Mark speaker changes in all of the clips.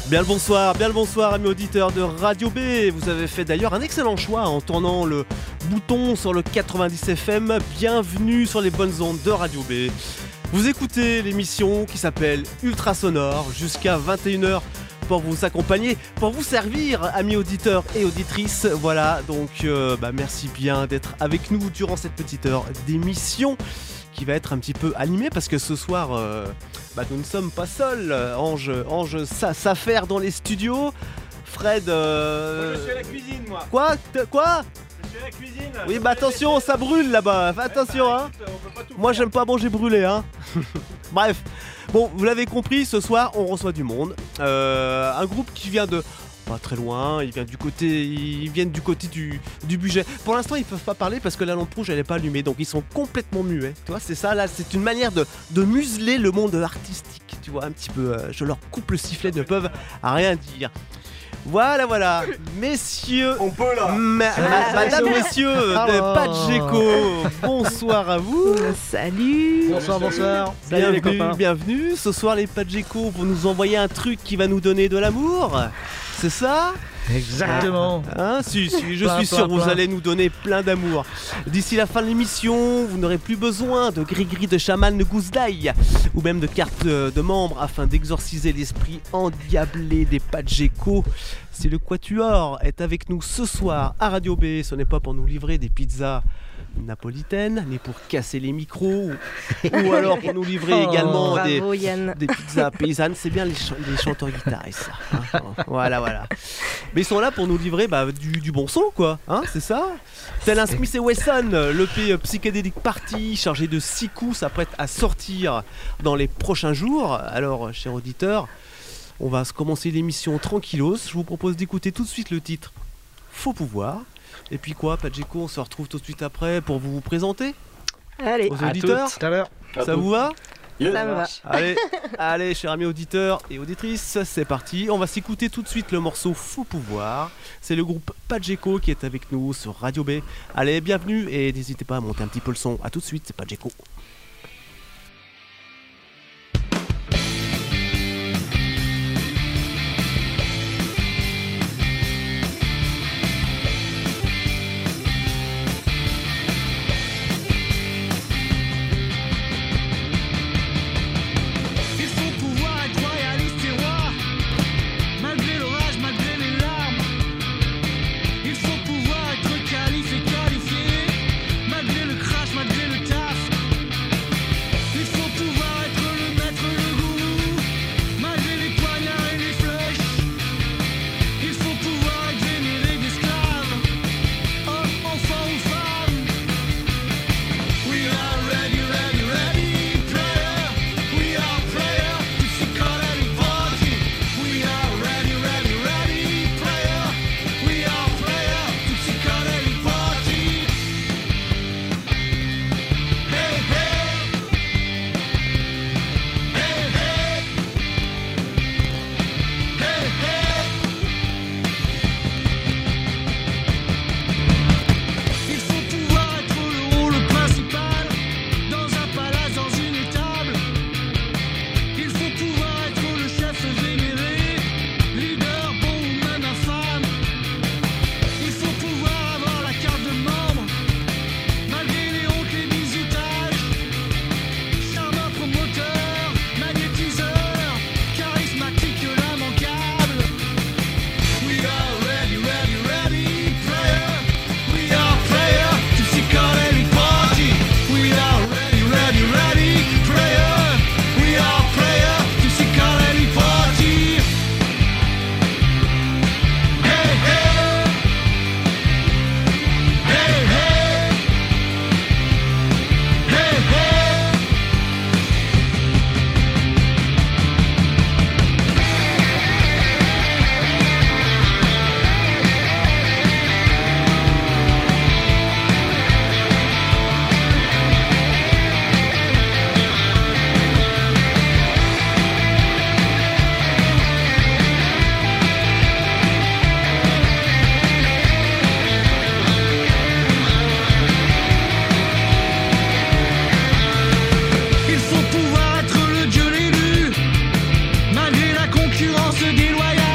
Speaker 1: Bien le bonsoir amis auditeurs de Radio B. Vous avez fait d'ailleurs un excellent choix en tournant le bouton sur le 90 FM. Bienvenue sur les bonnes ondes de Radio B. Vous écoutez l'émission qui s'appelle Ultra Sonore jusqu'à 21h pour vous accompagner, pour vous servir amis auditeurs et auditrices. Voilà, donc merci bien d'être avec nous durant cette petite heure d'émission qui va être un petit peu animée parce que ce soir nous ne sommes pas seuls. Ange s'affaire dans les studios. Fred...
Speaker 2: Je suis à la cuisine, moi.
Speaker 1: Quoi
Speaker 2: Je suis à la cuisine.
Speaker 1: Oui, attention, ça brûle là-bas. Fais attention, hein. Moi, j'aime pas manger brûlé, hein. Bref. Bon, vous l'avez compris, ce soir, on reçoit du monde. Un groupe qui vient de... pas très loin, ils viennent du côté du budget. Pour l'instant, ils peuvent pas parler parce que la lampe rouge, elle est pas allumée, donc ils sont complètement muets. Tu vois, c'est ça, là, c'est une manière de museler le monde artistique. Tu vois, un petit peu, je leur coupe le sifflet, ne peuvent rien dire. Voilà, messieurs,
Speaker 2: on peut là.
Speaker 1: Madame, messieurs de Pageco, bonsoir à vous.
Speaker 3: Salut.
Speaker 4: Bonsoir. Salut les copains.
Speaker 1: Bienvenue. Ce soir, les Pageco vont nous envoyer un truc qui va nous donner de l'amour. C'est ça ?
Speaker 4: Exactement.
Speaker 1: Si, je suis sûr que vous allez nous donner plein d'amour. D'ici la fin de l'émission, vous n'aurez plus besoin de gris-gris, de chaman, de gousse d'ail ou même de cartes de membres afin d'exorciser l'esprit endiablé des Pageco. Si le Quatuor est avec nous ce soir à Radio B, ce n'est pas pour nous livrer des pizzas napolitaine, mais pour casser les micros ou alors pour nous livrer également des pizzas paysannes. C'est bien les chanteurs guitaristes, ça. Hein. Voilà. Mais ils sont là pour nous livrer du bon son, quoi. Hein, c'est ça. Tel un Smith & Wesson, l'EP Psychedelic Party, chargé de 6 coups, s'apprête à sortir dans les prochains jours. Alors, chers auditeurs, on va commencer l'émission tranquillos. Je vous propose d'écouter tout de suite le titre Faux Pouvoir. Et puis quoi, Pageco, on se retrouve tout de suite après pour vous présenter.
Speaker 3: Allez,
Speaker 1: aux auditeurs.
Speaker 4: Tout à l'heure.
Speaker 1: Ça vous va ?
Speaker 3: Ça me va.
Speaker 1: Allez, chers amis auditeurs et auditrices, c'est parti. On va s'écouter tout de suite le morceau Faux Pouvoir. C'est le groupe Pageco qui est avec nous sur Radio B. Allez, bienvenue et n'hésitez pas à monter un petit peu le son. A tout de suite, c'est Pageco.
Speaker 5: concurrence déloyale.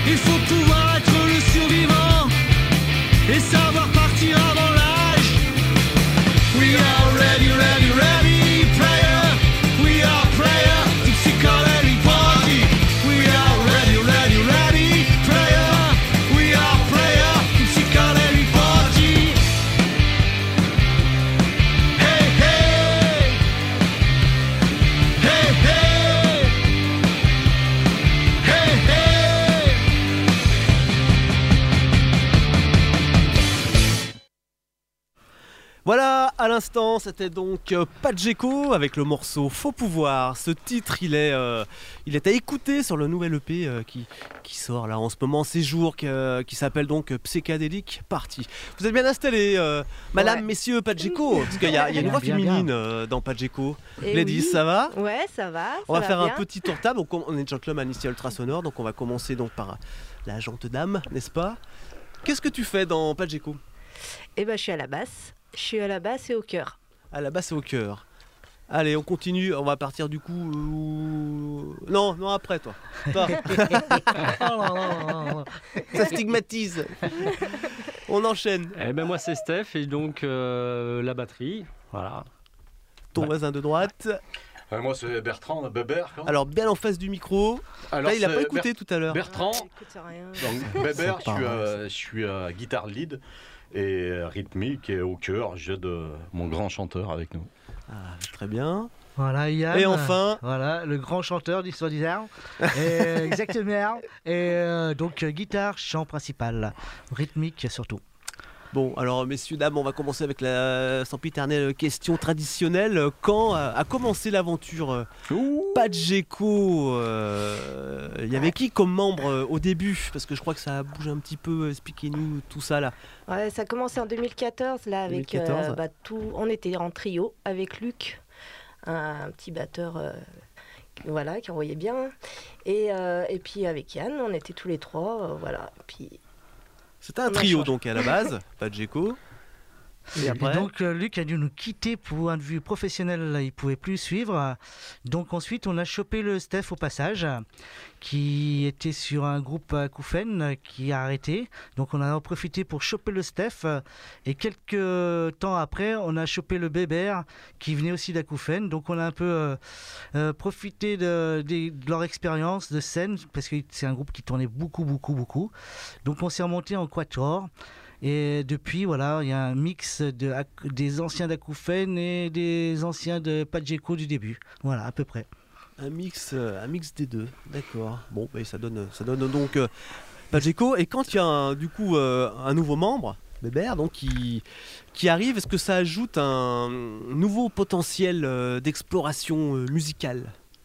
Speaker 5: Il faut pouvoir être le survivant et savoir partir avant l'âge. We are ready, ready, ready, player. We are player, Dixie-Colony party. We are ready, ready, ready, player. We are player, Dixie-Colony party. Hey, hey. Hey, hey. Hey, hey.
Speaker 1: Voilà, à l'instant, c'était donc Pacheco avec le morceau Faux Pouvoir. Ce titre, il est à écouter sur le nouvel EP qui sort là en ce moment, ces jours, qui s'appelle donc Psychedelic Party. Vous êtes bien installés, madame, messieurs Pacheco, parce qu'il y a une voix
Speaker 4: Bien,
Speaker 1: féminine dans Pacheco.
Speaker 3: Eh
Speaker 1: Gladys,
Speaker 3: oui.
Speaker 1: ça va?
Speaker 3: Ouais, ça va.
Speaker 1: On va faire
Speaker 3: bien.
Speaker 1: un petit tour de table. Donc, on est gentleman ici à Ultrasonore, donc on va commencer donc par la jante dame, n'est-ce pas? Qu'est-ce que tu fais dans Pacheco?
Speaker 3: Eh ben, je suis à la basse. Je suis à la basse et au cœur.
Speaker 1: À la basse et au cœur. Allez, on continue. On va partir du coup. Non, après toi. Toi. Ça stigmatise. On enchaîne.
Speaker 6: Eh ben moi c'est Steph et donc la batterie, voilà.
Speaker 1: Ton voisin de droite.
Speaker 7: Moi c'est Bertrand, Bébert.
Speaker 1: Alors bien en face du micro. Là, il a pas écouté tout à l'heure.
Speaker 7: Bertrand.
Speaker 3: Écoute, rien.
Speaker 7: Donc Bébert,
Speaker 1: C'est pas
Speaker 7: je suis à guitare lead et rythmique et au cœur, j'ai mon grand chanteur avec nous.
Speaker 1: Ah, très bien.
Speaker 4: Voilà, Yann.
Speaker 1: Et enfin.
Speaker 4: Voilà, le grand chanteur du soi-disant. Exactement. Et donc, guitare, chant principal. Rythmique surtout.
Speaker 1: Bon, alors messieurs, dames, on va commencer avec la sempiternelle question traditionnelle. Quand a commencé l'aventure Pacheco? Il y avait qui comme membre au début? Parce que je crois que ça a bougé un petit peu. Expliquez-nous tout ça là.
Speaker 3: Ouais, ça a commencé en 2014, là, avec
Speaker 1: 2014.
Speaker 3: on était en trio avec Luc, un petit batteur voilà, qui envoyait bien. Et puis avec Yann, on était tous les trois, voilà. Puis
Speaker 1: C'était un
Speaker 3: On a
Speaker 1: trio
Speaker 3: changé.
Speaker 1: donc à la base, Pacheco. Et après,
Speaker 4: donc Luc a dû nous quitter pour un de vue professionnel, il pouvait plus suivre. Donc ensuite on a chopé le Steph au passage, qui était sur un groupe acouphène qui a arrêté. Donc on a en profité pour choper le Steph et quelques temps après on a chopé le Bébert qui venait aussi d'acouphène. Donc on a un peu profité de leur expérience de scène parce que c'est un groupe qui tournait beaucoup. Donc on s'est remonté en quatuor. Et depuis, voilà, il y a un mix des anciens d'acouphènes et des anciens de Pacheco du début. Voilà, à peu près.
Speaker 1: un mix des deux. D'accord. Bon, bah, ça donne donc Pacheco. Et quand il y a du coup un nouveau membre, Bébert, donc qui arrive, est-ce que ça ajoute un nouveau potentiel d'exploration musicale?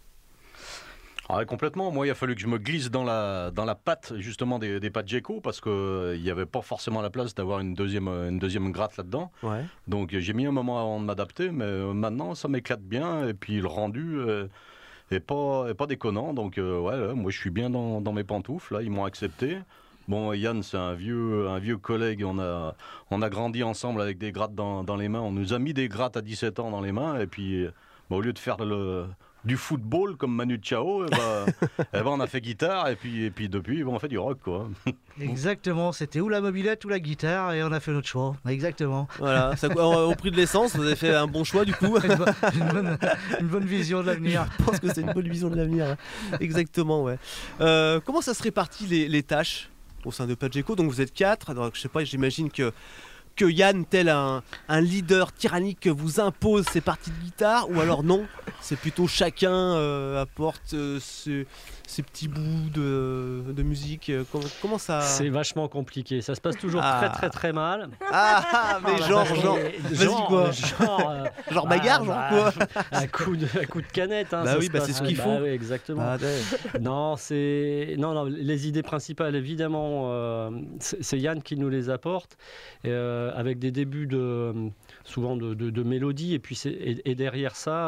Speaker 7: Ah, ouais, complètement. Moi, il a fallu que je me glisse dans la patte justement des Pacheco parce qu'il n'y avait pas forcément la place d'avoir une deuxième gratte là-dedans.
Speaker 1: Ouais.
Speaker 7: Donc j'ai mis un moment avant de m'adapter, mais maintenant ça m'éclate bien et puis le rendu est pas déconnant. Donc ouais, là, moi je suis bien dans mes pantoufles. Là, ils m'ont accepté. Bon, Yann, c'est un vieux collègue. On a grandi ensemble avec des grattes dans les mains. On nous a mis des grattes à 17 ans dans les mains et puis au lieu de faire du football comme Manu Chao, on a fait guitare et puis depuis on fait du rock quoi.
Speaker 4: Exactement, c'était ou la mobilette ou la guitare et on a fait notre choix. Exactement.
Speaker 1: Voilà. Au prix de l'essence, vous avez fait un bon choix du coup.
Speaker 4: Une bonne vision de l'avenir.
Speaker 1: Je pense que c'est une bonne vision de l'avenir. Hein. Exactement, ouais. Comment ça se répartit les tâches au sein de Pacheco? Donc vous êtes 4. Donc, je sais pas, j'imagine que Yann, tel un leader tyrannique, vous impose ses parties de guitare, ou alors non, c'est plutôt chacun apporte ses petits bouts de musique. Comment ça...
Speaker 6: C'est vachement compliqué, ça se passe toujours très mal.
Speaker 1: Mais genre, vas-y quoi. Genre bagarre, genre quoi.
Speaker 6: Un coup de canette. Hein,
Speaker 1: Bah
Speaker 6: ça
Speaker 1: oui,
Speaker 6: se
Speaker 1: bah
Speaker 6: passe.
Speaker 1: c'est ce qu'il faut.
Speaker 6: Oui, exactement. Non, les idées principales, évidemment, c'est Yann qui nous les apporte, avec des débuts souvent de mélodie, et puis derrière ça,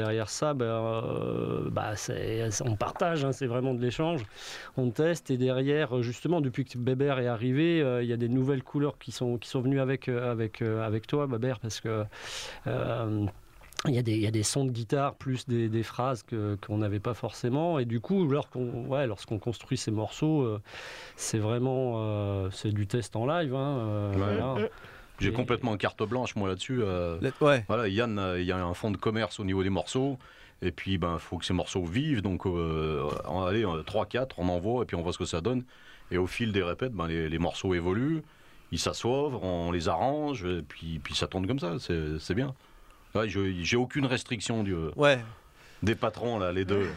Speaker 6: on partage, hein, c'est vraiment de l'échange, on teste, et derrière, justement, depuis que Bébert est arrivé, il y a des nouvelles couleurs qui sont venues avec toi, Bébert, parce que il y a des sons de guitare plus des phrases qu'on n'avait pas forcément. Et du coup, lorsqu'on construit ces morceaux, c'est vraiment c'est du test en live. Voilà.
Speaker 7: J'ai complètement carte blanche, moi, là-dessus.
Speaker 1: Ouais.
Speaker 7: Voilà, Yann, il y a un fonds de commerce au niveau des morceaux. Et puis, il faut que ces morceaux vivent. Donc, allez, 3-4, on envoie et puis on voit ce que ça donne. Et au fil des répètes, les morceaux évoluent, ils s'assoivent, on les arrange, et puis ça tourne comme ça. C'est bien. Ouais, j'ai aucune restriction des patrons, là, les deux.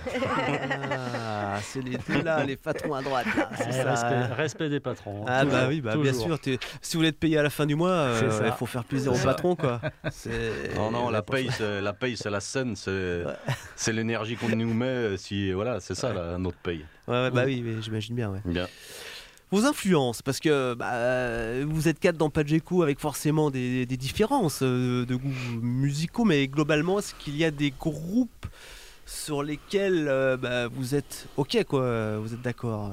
Speaker 1: Ah, c'est les deux là, les patrons à droite. Là, c'est ça.
Speaker 6: Respect des patrons.
Speaker 1: Ah
Speaker 6: toujours,
Speaker 1: bah oui, bien sûr. Si vous voulez être payé à la fin du mois, il faut faire plaisir au patron, quoi.
Speaker 7: Non, la paye, c'est la scène, c'est l'énergie qu'on nous met. Voilà, c'est ça, notre paye.
Speaker 1: Ouais, bah oui, mais j'imagine bien. Ouais.
Speaker 7: Bien.
Speaker 1: Vos influences, parce que vous êtes 4 dans Pageco avec forcément des différences de goûts musicaux, mais globalement, est-ce qu'il y a des groupes sur lesquels vous êtes OK, quoi, vous êtes d'accord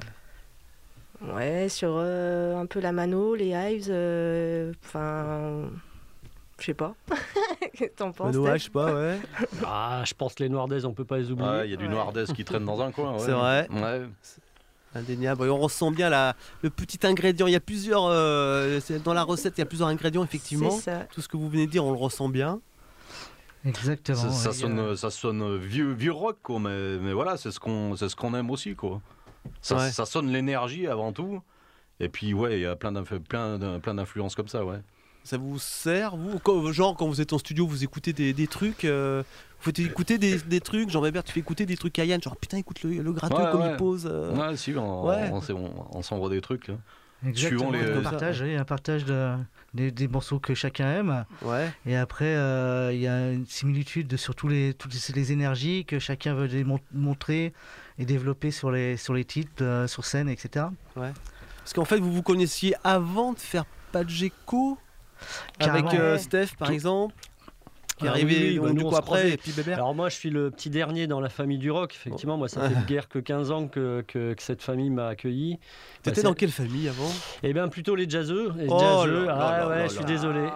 Speaker 3: Ouais, sur un peu la Mano, les Hives, enfin... je sais pas. T'en penses?
Speaker 1: Je sais pas, ouais.
Speaker 6: Je pense les Noirdaises, on peut pas les oublier.
Speaker 7: Il y a du Noirdaises qui traîne dans un coin. Ouais.
Speaker 1: C'est vrai.
Speaker 7: Ouais.
Speaker 1: Indéniable. Et on ressent bien le petit ingrédient. Il y a plusieurs... dans la recette, il y a plusieurs ingrédients, effectivement.
Speaker 3: C'est ça.
Speaker 1: Tout ce que vous venez de dire, on le ressent bien.
Speaker 4: Exactement.
Speaker 7: Ça sonne vieux rock, quoi, mais voilà, c'est ce qu'on aime aussi, quoi. Ça sonne l'énergie avant tout. Et puis, il y a plein d'influences comme ça, ouais.
Speaker 1: Ça vous sert, vous? Genre, quand vous êtes en studio, vous écoutez des trucs, vous faites écouter des trucs, Jean-Weber, tu fais écouter des trucs à Yann, genre putain, écoute le gratteux comme il pose.
Speaker 7: Ouais, si, on s'envoie des trucs. Là.
Speaker 4: Exactement, un partage des morceaux que chacun aime.
Speaker 1: Ouais.
Speaker 4: Et après, il y a une similitude sur toutes les énergies que chacun veut montrer et développer sur les titres, sur scène, etc. Ouais.
Speaker 1: Parce qu'en fait, vous vous connaissiez avant de faire Pageco avec Steph, par exemple, qui est arrivé du coup après, et puis Bébert.
Speaker 6: Alors moi, je suis le petit dernier dans la famille du rock. Effectivement, moi, ça fait guère que 15 ans que cette famille m'a accueilli.
Speaker 1: T'étais dans quelle famille avant?
Speaker 6: Eh bien, plutôt les jazzeux. Je suis désolé.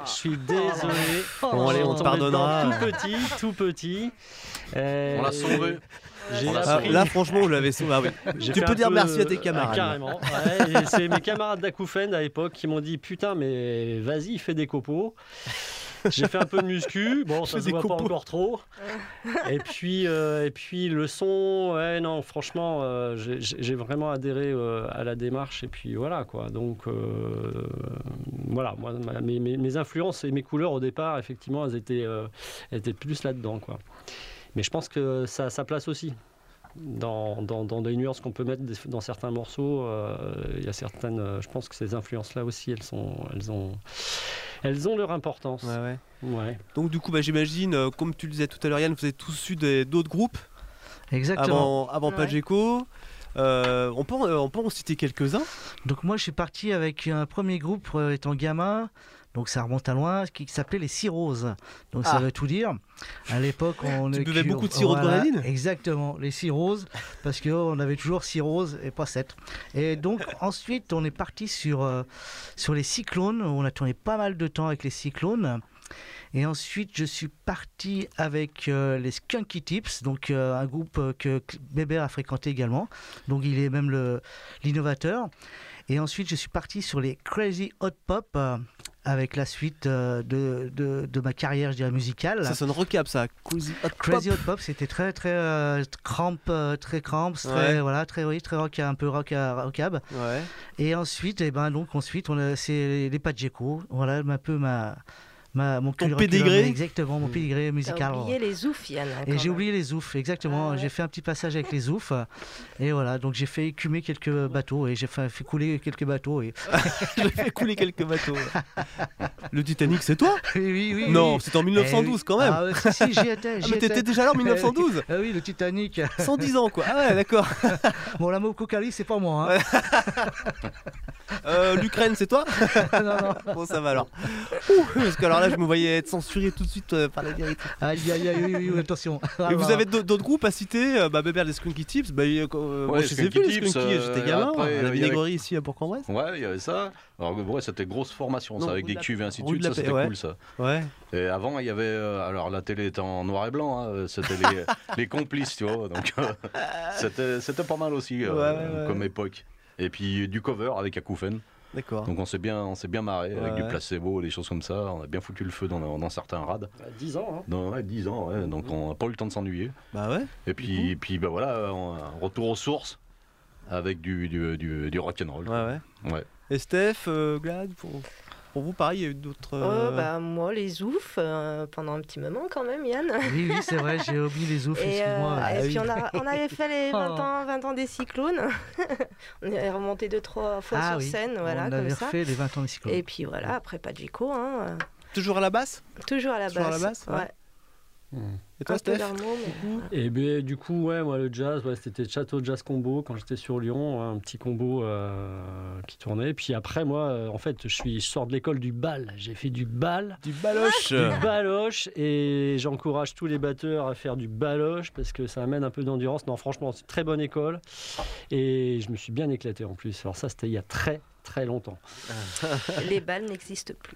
Speaker 1: Bon, allez, on te pardonnera.
Speaker 6: Tout petit.
Speaker 7: On l'a sauvé.
Speaker 1: Là, franchement, on l'avait sauvé. Tu peux dire merci à tes camarades.
Speaker 6: Carrément. Ouais, c'est mes camarades d'Acouphène à l'époque qui m'ont dit putain, mais vas-y, fais des copeaux. J'ai fait un peu de muscu, ça se voit pas encore trop. Et puis le son, franchement, j'ai vraiment adhéré à la démarche. Et puis voilà, quoi. Donc voilà, moi, mes influences et mes couleurs au départ, effectivement, elles étaient plus là-dedans, quoi. Mais je pense que ça a sa place aussi. Dans des nuances qu'on peut mettre dans certains morceaux, il y a certaines. Je pense que ces influences-là aussi, elles ont leur importance. Ouais.
Speaker 1: Donc du coup, j'imagine, comme tu le disais tout à l'heure, Yann, vous êtes tous issus d'autres groupes.
Speaker 4: Exactement.
Speaker 1: Avant Pageco. On peut en citer quelques-uns.
Speaker 4: Donc moi, je suis parti avec un premier groupe étant gamin. Donc ça remonte à loin, qui s'appelait les Cirrhoses. Donc ça veut tout dire. À l'époque,
Speaker 1: tu buvais beaucoup de sirop de grenadine.
Speaker 4: Exactement, les Cirrhoses, parce qu'on avait toujours Cirrhoses et pas 7. Et donc ensuite, on est parti sur les Cyclones. On a tourné pas mal de temps avec les Cyclones. Et ensuite, je suis parti avec les Skunky Tips, donc un groupe que Bébert a fréquenté également. Donc il est même l'innovateur. Et ensuite, je suis parti sur les Crazy Hot Pop avec la suite de ma carrière, je dirais, musicale.
Speaker 1: Ça sonne rockab, ça.
Speaker 4: Crazy Hot Pop, c'était très cramp, très rock, un peu rockab. Ouais. Et ensuite, c'est les Pageco. Voilà un peu mon
Speaker 1: pédigré.
Speaker 4: Exactement, mon pédigré musical.
Speaker 3: T'as oublié les oufs, Yann.
Speaker 4: Et j'ai oublié les oufs, exactement. J'ai fait un petit passage avec les oufs. Et voilà, donc j'ai fait écumer quelques bateaux et j'ai fait couler quelques bateaux.
Speaker 1: J'ai fait couler quelques bateaux. Le Titanic, c'est toi?
Speaker 4: Oui.
Speaker 1: Non, c'était en 1912 quand même.
Speaker 4: Si, j'y étais.
Speaker 1: Mais t'étais déjà là en 1912?
Speaker 4: Oui, le Titanic.
Speaker 1: 110 ans, quoi. Ah ouais, d'accord.
Speaker 4: Bon, la Mokokali, c'est pas moi.
Speaker 1: L'Ukraine, c'est toi?
Speaker 4: Non.
Speaker 1: Bon, ça va alors. Parce que alors là, je me voyais être censuré tout de suite par la directrice.
Speaker 4: Aïe, aïe, aïe, oui, attention.
Speaker 1: Et vous avez d'autres groupes à citer Bébert, les Skunky Tips. Moi, je les ai vus, les Skunky, j'étais gamin. À la vinaigrerie ici à Bourg-en-Bresse.
Speaker 7: Ouais, il y avait ça. Alors, ouais, c'était grosse formation, ça,
Speaker 1: Non,
Speaker 7: avec
Speaker 1: rue
Speaker 7: des
Speaker 1: de
Speaker 7: cuves et
Speaker 1: la-
Speaker 7: ainsi de
Speaker 1: rue de
Speaker 7: suite.
Speaker 1: la
Speaker 7: Ça,
Speaker 1: Paix,
Speaker 7: c'était
Speaker 1: ouais.
Speaker 7: cool, ça.
Speaker 1: Ouais.
Speaker 7: Et avant, il y avait. Alors, la télé était en noir et blanc, hein, c'était les complices, tu vois. Donc, c'était pas mal aussi comme époque. Et puis, du cover avec Akoufen.
Speaker 1: D'accord.
Speaker 7: Donc, on s'est bien marré avec
Speaker 1: Ouais.
Speaker 7: du placebo, des choses comme ça. On a bien foutu le feu dans certains rades.
Speaker 6: 10 ans, hein.
Speaker 7: Non, ouais, 10 ans, ouais. Donc, on n'a pas eu le temps de s'ennuyer.
Speaker 1: Bah ouais.
Speaker 7: Et puis bah voilà, retour aux sources avec du rock'n'roll.
Speaker 1: Ouais.
Speaker 7: Ouais.
Speaker 1: Et Steph, Glad, pour vous, pareil, il y a eu d'autres.
Speaker 3: Bah, moi, les oufs, pendant un petit moment quand même, Yann.
Speaker 4: Oui, c'est vrai, j'ai oublié les oufs, excuse-moi.
Speaker 3: Et puis on avait fait les 20 ans des cyclones. On est remonté 2-3 fois sur scène, voilà,
Speaker 4: on
Speaker 3: comme
Speaker 4: avait
Speaker 3: ça.
Speaker 4: refait les 20 ans des cyclones.
Speaker 3: Et puis voilà, après Padjico, hein.
Speaker 1: Toujours à la basse
Speaker 3: Toujours à la
Speaker 1: Toujours à
Speaker 3: basse.
Speaker 1: la basse, ouais. Et toi,
Speaker 3: Un peu
Speaker 1: Steph
Speaker 3: d'harmonie, mais-
Speaker 6: Et ben, du coup, moi, le jazz, c'était Château Jazz Combo quand j'étais sur Lyon, un petit combo qui tournait. Puis après, moi, en fait, je sors de l'école du bal. J'ai fait du bal.
Speaker 1: Du baloche.
Speaker 6: Du baloche, et j'encourage tous les batteurs à faire du baloche parce que ça amène un peu d'endurance. Non, franchement, c'est une très bonne école et je me suis bien éclaté en plus. Alors ça, c'était il y a très longtemps.
Speaker 3: Les balles n'existent plus.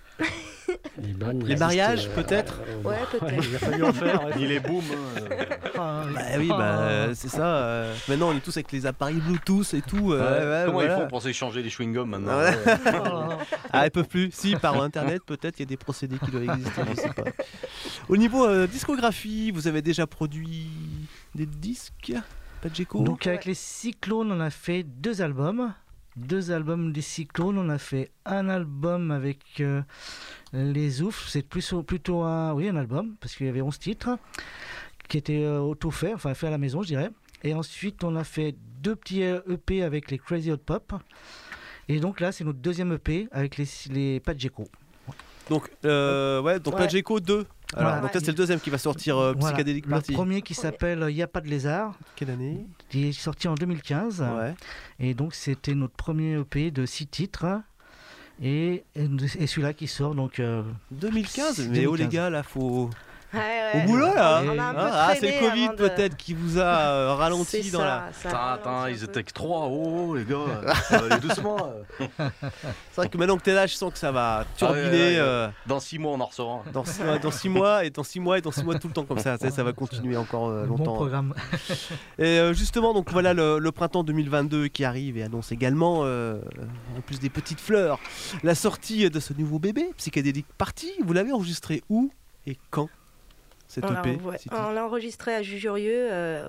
Speaker 1: Les mariages, peut-être
Speaker 3: Ouais, peut-être.
Speaker 6: Il a fallu en faire.
Speaker 7: Ni les booms.
Speaker 1: Bah oui, c'est ça. Maintenant, on est tous avec les appareils Bluetooth et tout.
Speaker 7: Comment
Speaker 1: voilà.
Speaker 7: ils font pour s'échanger les chewing-gums maintenant?
Speaker 1: Ouais. Ah, ils peuvent plus. Si, par internet, peut-être, il y a des procédés qui doivent exister, je sais pas. Au niveau discographie, vous avez déjà produit des disques, Padjico?
Speaker 4: Donc avec les cyclones, on a fait 2 albums. 2 albums des cyclones, on a fait un album avec les oufs, c'est plutôt un album, parce qu'il y avait 11 titres, qui étaient auto-faits, enfin faits à la maison, je dirais. Et ensuite, on a fait 2 petits EP avec les Crazy Hot Pop. Et donc là, c'est notre deuxième EP avec les Padjico.
Speaker 1: Donc, Padjico 2. Alors,
Speaker 4: Voilà.
Speaker 1: donc là, c'est le deuxième qui va sortir, Psychédélique
Speaker 4: Le
Speaker 1: Party.
Speaker 4: premier qui s'appelle Y a pas de lézard,
Speaker 1: Quelle année?
Speaker 4: qui est sorti en 2015.
Speaker 1: Ouais.
Speaker 4: Et donc c'était notre premier EP de 6 titres. Et celui-là qui sort donc
Speaker 1: 2015. Mais oh les gars, là, faut...
Speaker 3: Ouais,
Speaker 1: Au boulot, là.
Speaker 3: On a un peu
Speaker 1: Ah, c'est
Speaker 3: traîné
Speaker 1: le Covid
Speaker 3: avant de-
Speaker 1: peut-être qui vous a ralenti
Speaker 3: C'est
Speaker 1: dans
Speaker 3: ça,
Speaker 1: la...
Speaker 3: ça a
Speaker 7: Attends,
Speaker 3: ralenti
Speaker 7: ils
Speaker 3: un peu.
Speaker 7: étaient que 3. Oh, les gars, ça va aller doucement.
Speaker 1: C'est vrai que maintenant que t'es là, je sens que ça va turbiner.
Speaker 7: Dans 6 mois, on en ressort un.
Speaker 1: Dans 6 mois et dans 6 mois et dans 6 mois tout le temps comme ça va continuer encore
Speaker 4: bon
Speaker 1: longtemps.
Speaker 4: programme.
Speaker 1: Et justement, donc voilà le printemps 2022 qui arrive et annonce également, en plus des petites fleurs, la sortie de ce nouveau bébé, Psychédélique Party. Vous l'avez enregistré où et quand, cette EP?
Speaker 3: On l'a enregistré à Jujurieux,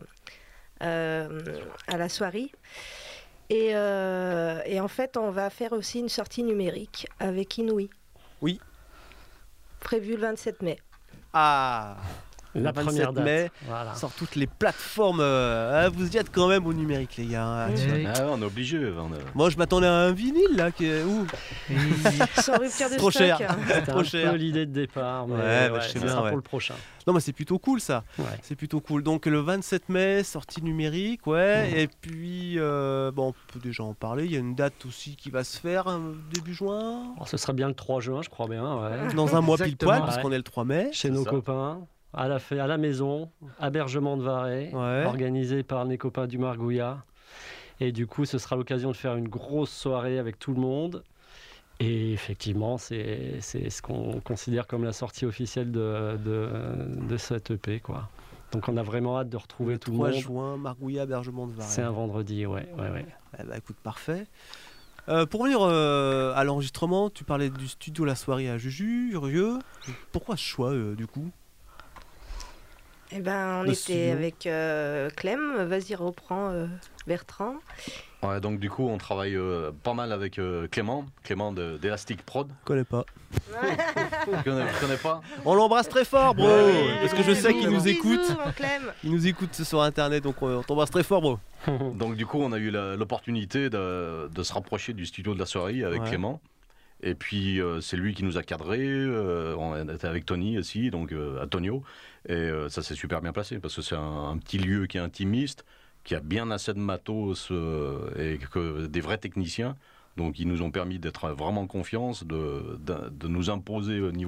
Speaker 3: à la soirée. Et en fait, on va faire aussi une sortie numérique avec Inouï.
Speaker 1: Oui.
Speaker 3: Prévu le 27 mai.
Speaker 1: Ah,
Speaker 6: La
Speaker 1: le 27
Speaker 6: première date.
Speaker 1: mai,
Speaker 6: Voilà.
Speaker 1: sur toutes les plateformes. Vous y êtes quand même au numérique, les gars.
Speaker 4: Oui.
Speaker 7: Ah, on est obligé.
Speaker 1: Moi, je m'attendais à un vinyle là, qui est où?
Speaker 3: Sans rupture de
Speaker 1: Trop
Speaker 3: stock.
Speaker 1: cher.
Speaker 6: C'était
Speaker 1: Trop
Speaker 6: un
Speaker 1: cher.
Speaker 6: peu l'idée de départ, mais
Speaker 1: Ouais, bah, je sais
Speaker 6: ça
Speaker 1: bien,
Speaker 6: sera
Speaker 1: ouais.
Speaker 6: pour le prochain.
Speaker 1: Non, mais c'est plutôt cool ça.
Speaker 6: Ouais.
Speaker 1: C'est plutôt cool. Donc le 27 mai, sortie numérique, ouais. Et puis, on peut déjà en parler. Il y a une date aussi qui va se faire début juin.
Speaker 6: Alors, ce sera bien le 3 juin, je crois bien, ouais.
Speaker 1: Dans un mois pile
Speaker 4: Exactement.
Speaker 1: poil,
Speaker 6: Ouais.
Speaker 1: puisqu'on est le 3 mai.
Speaker 6: Chez
Speaker 7: C'est
Speaker 6: nos
Speaker 7: ça.
Speaker 6: copains, à la maison, hébergement de Varay,
Speaker 1: Ouais.
Speaker 6: organisé par les copains du Margouillat. Et du coup, ce sera l'occasion de faire une grosse soirée avec tout le monde. Et effectivement, c'est ce qu'on considère comme la sortie officielle de cette EP, quoi. Donc on a vraiment hâte de retrouver
Speaker 1: Le
Speaker 6: tout le
Speaker 1: 3
Speaker 6: monde.
Speaker 1: juin, Margouillat, hébergement de Varennes.
Speaker 6: C'est un vendredi, ouais.
Speaker 1: Eh ben, écoute, parfait. Pour revenir à l'enregistrement, tu parlais du studio La Soirée à Jujurieux. Pourquoi ce choix, du coup?
Speaker 3: Eh ben, on
Speaker 1: Le
Speaker 3: était
Speaker 1: studio.
Speaker 3: avec Clem. Vas-y, reprends Bertrand.
Speaker 7: Ouais, donc du coup, on travaille pas mal avec Clément d'Elastic Prod.
Speaker 1: Je connais pas.
Speaker 7: Tu connais pas?
Speaker 1: On l'embrasse très fort, bro.
Speaker 7: Ouais,
Speaker 1: Parce que je sais qu'il nous
Speaker 3: Bisous,
Speaker 1: écoute.
Speaker 3: mon Clem.
Speaker 1: Il nous écoute sur internet, donc on t'embrasse très fort, bro.
Speaker 7: Donc du coup, on a eu l'opportunité de se rapprocher du studio de la soirée avec
Speaker 1: Ouais.
Speaker 7: Clément. Et puis c'est lui qui nous a cadrés. On était avec Tony aussi, donc à Tonio. Et ça s'est super bien passé parce que c'est un petit lieu qui est intimiste, qui a bien assez de matos et des vrais techniciens. Donc ils nous ont permis d'être vraiment en confiance, de nous imposer au niveau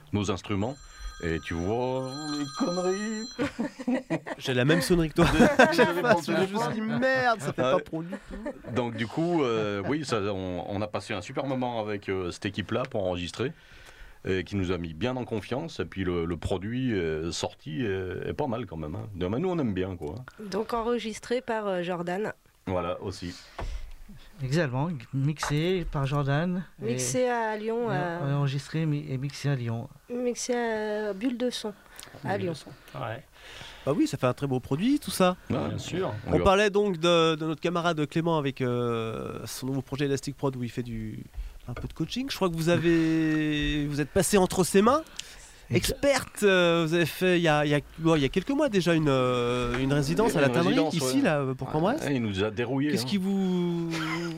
Speaker 7: nos instruments. Et tu vois les conneries.
Speaker 1: J'ai la même sonnerie que toi.
Speaker 7: Désolé pour le
Speaker 1: Je me
Speaker 7: téléphone.
Speaker 1: suis dit merde, ça fait
Speaker 7: Ouais.
Speaker 1: pas pro du tout.
Speaker 7: Donc du coup, oui, on a passé un super moment avec cette équipe-là pour enregistrer, et qui nous a mis bien en confiance. Et puis le produit sorti est pas mal quand même. Hein. Nous, on aime bien, quoi.
Speaker 3: Donc enregistré par Jordan,
Speaker 7: Voilà, aussi.
Speaker 4: Exactement, mixé par Jordan.
Speaker 3: mixé à Lyon,
Speaker 4: Enregistré et mixé à Lyon.
Speaker 3: mixé à Bulle de Son à Lyon.
Speaker 6: Ouais,
Speaker 1: Bah oui, ça fait un très beau produit, tout ça.
Speaker 7: Ouais.
Speaker 6: bien sûr.
Speaker 1: On parlait donc de notre camarade Clément avec son nouveau projet Elastic Prod où il fait un peu de coaching. Je crois que vous êtes passé entre ses mains. Experte, vous avez fait il y a quelques mois déjà une résidence à la
Speaker 7: Une
Speaker 1: tannerie
Speaker 7: résidence,
Speaker 1: ici
Speaker 7: ouais.
Speaker 1: là pour Cambrai.
Speaker 7: Ouais, il nous a dérouillé.
Speaker 1: Qu'est-ce qui vous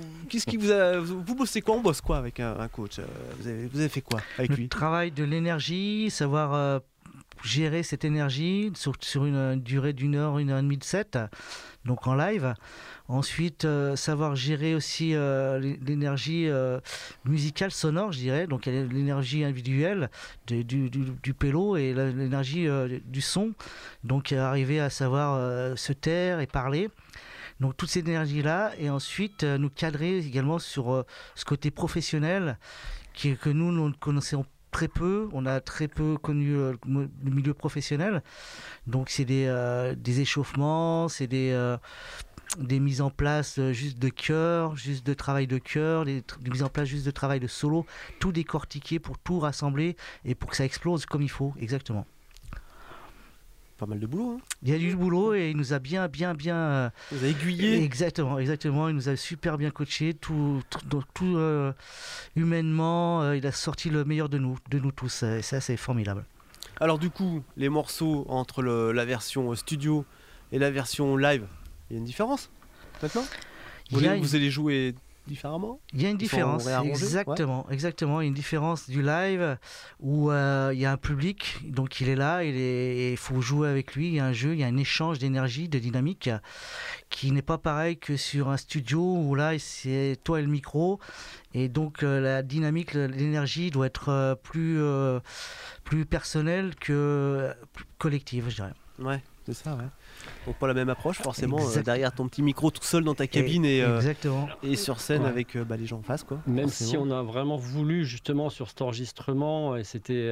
Speaker 1: vous bossez quoi? On bosse quoi avec un coach? Vous avez fait quoi avec
Speaker 4: Le
Speaker 1: lui?
Speaker 4: travail de l'énergie, savoir gérer cette énergie sur une durée d'1 heure, 1 heure et demie de set, donc en live. Ensuite, savoir gérer aussi l'énergie musicale, sonore, je dirais. Donc, il y a l'énergie individuelle du pélo et l'énergie du son. Donc, arriver à savoir se taire et parler. Donc, toute cette énergie-là. Et ensuite, nous cadrer également sur ce côté professionnel que nous connaissons très peu. On a très peu connu le milieu professionnel. Donc, c'est des échauffements, c'est des mises en place juste de chœur, juste de travail de chœur, des mises en place juste de travail de solo, tout décortiquer pour tout rassembler et pour que ça explose comme il faut, exactement.
Speaker 1: Pas mal de boulot. Hein.
Speaker 4: Il y a du boulot et il nous a bien
Speaker 1: Vous avez aiguillé.
Speaker 4: exactement, il nous a super bien coaché, tout humainement, il a sorti le meilleur de nous tous, et ça c'est formidable.
Speaker 1: Alors du coup, les morceaux entre la version studio et la version live, il y a une différence maintenant? Vous allez jouer différemment?
Speaker 4: Il y a une différence,
Speaker 1: réarrangés,
Speaker 4: exactement. Il y a une différence du live où il y a un public, donc il est là, il faut jouer avec lui, il y a un jeu, il y a un échange d'énergie, de dynamique qui n'est pas pareil que sur un studio où là c'est toi et le micro et donc la dynamique, l'énergie doit être plus personnelle que plus collective, je dirais.
Speaker 1: Ouais, c'est ça, ouais. Donc pas la même approche forcément,
Speaker 4: Exact.
Speaker 1: derrière ton petit micro tout seul dans ta cabine
Speaker 4: Exactement.
Speaker 1: et sur scène
Speaker 6: Ouais.
Speaker 1: avec les gens en face, quoi.
Speaker 6: Même
Speaker 1: Forcément.
Speaker 6: si on a vraiment voulu justement sur cet enregistrement, et c'était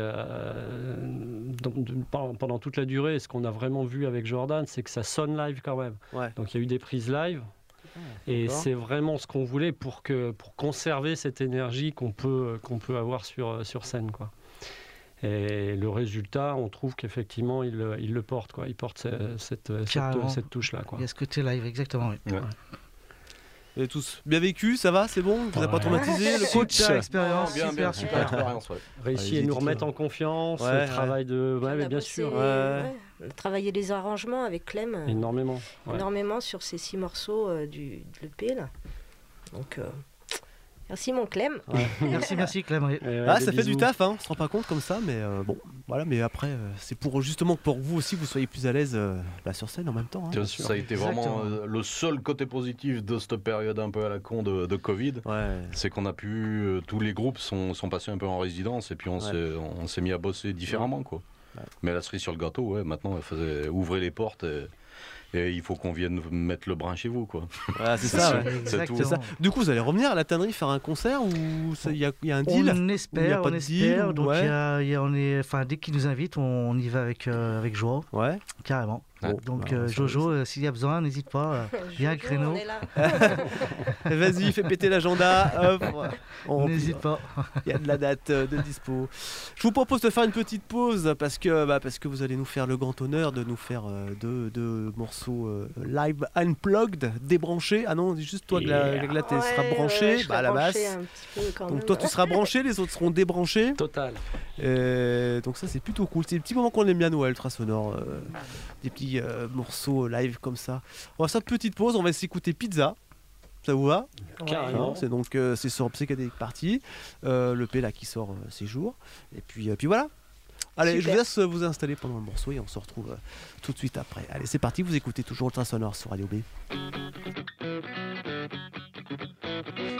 Speaker 6: pendant toute la durée, ce qu'on a vraiment vu avec Jordan, c'est que ça sonne live quand même.
Speaker 1: Ouais.
Speaker 6: Donc il y a eu des prises live, et
Speaker 1: d'accord.
Speaker 6: c'est vraiment ce qu'on voulait pour conserver cette énergie qu'on peut avoir sur scène, quoi. Et le résultat, on trouve qu'effectivement il le porte, quoi. Il porte cette touche-là, quoi.
Speaker 4: Il y a ce côté live, exactement. Oui.
Speaker 7: Ouais.
Speaker 1: Vous avez tous bien vécu, ça va, c'est bon? Vous avez pas
Speaker 6: Ouais.
Speaker 1: traumatisé le coach?
Speaker 4: Super expérience,
Speaker 7: Bien,
Speaker 4: super.
Speaker 7: expérience, ouais.
Speaker 6: Réussi à nous remettre en confiance,
Speaker 1: Ouais,
Speaker 6: le travail de...
Speaker 3: On
Speaker 6: Ouais,
Speaker 3: a
Speaker 6: mais bien
Speaker 3: bossé,
Speaker 6: sûr,
Speaker 3: on a travaillé les arrangements avec Clem
Speaker 6: énormément. Ouais.
Speaker 3: énormément sur ces 6 morceaux de l'EP là. Donc merci mon Clem.
Speaker 4: Merci Clem.
Speaker 6: Et ouais,
Speaker 1: Ah,
Speaker 6: des
Speaker 1: ça fait du
Speaker 6: bisous.
Speaker 1: taf, hein. On se rend pas compte comme ça, mais bon, voilà. Mais après, c'est pour justement pour vous aussi, vous soyez plus à l'aise sur scène en même temps. Hein.
Speaker 7: Bien sûr. Ça a été vraiment le seul côté positif de cette période un peu à la con de Covid.
Speaker 1: Ouais.
Speaker 7: C'est qu'on a pu, tous les groupes sont passés un peu en résidence et puis on s'est mis à bosser différemment, quoi.
Speaker 1: Ouais.
Speaker 7: Mais la cerise sur le gâteau, ouais, maintenant, ouvrez les portes et il faut qu'on vienne mettre le brin chez vous, quoi.
Speaker 1: Voilà, c'est ça. Ouais.
Speaker 4: Exactement.
Speaker 1: C'est ça. Du coup, vous allez revenir à la tannerie faire un concert ou il y a un deal?
Speaker 4: On
Speaker 1: Ou il y a
Speaker 4: espère,
Speaker 1: pas de deal, ou-
Speaker 4: donc
Speaker 1: ouais.
Speaker 4: on est, dès qu'il nous invite, on y va avec joie,
Speaker 1: Ouais.
Speaker 4: carrément.
Speaker 7: Ouais.
Speaker 4: Donc
Speaker 1: Bah, ça,
Speaker 4: Jojo, s'il y a besoin, n'hésite pas. Il y a un
Speaker 3: Jojo,
Speaker 4: créneau.
Speaker 3: on est là.
Speaker 1: Vas-y, fais péter l'agenda. Hop.
Speaker 4: N'hésite pas.
Speaker 1: Il y a de la date de dispo. Je vous propose de faire une petite pause parce que vous allez nous faire le grand honneur de nous faire deux morceaux live unplugged, débranchés. Ah non, juste toi, Glagla, tu seras branché
Speaker 3: je
Speaker 1: à la
Speaker 3: serai
Speaker 1: basse.
Speaker 3: branchée un petit peu quand
Speaker 1: Donc
Speaker 3: même.
Speaker 1: toi, tu seras branché, les autres seront débranchés.
Speaker 6: Total.
Speaker 1: Donc ça, c'est plutôt cool. C'est des petits moments qu'on aime bien, nous, à Ultra Sonore. Des petits morceaux live comme ça. On va faire une petite pause, on va s'écouter Pizza. Ça vous va?
Speaker 6: Carrément.
Speaker 1: C'est donc c'est sur Psychedelic Party, le P là qui sort ces jours. Et puis voilà. Allez,
Speaker 3: Super.
Speaker 1: je vous laisse vous installer pendant le morceau et on se retrouve tout de suite après. Allez, c'est parti, vous écoutez toujours Ultra Sonore sur Radio B.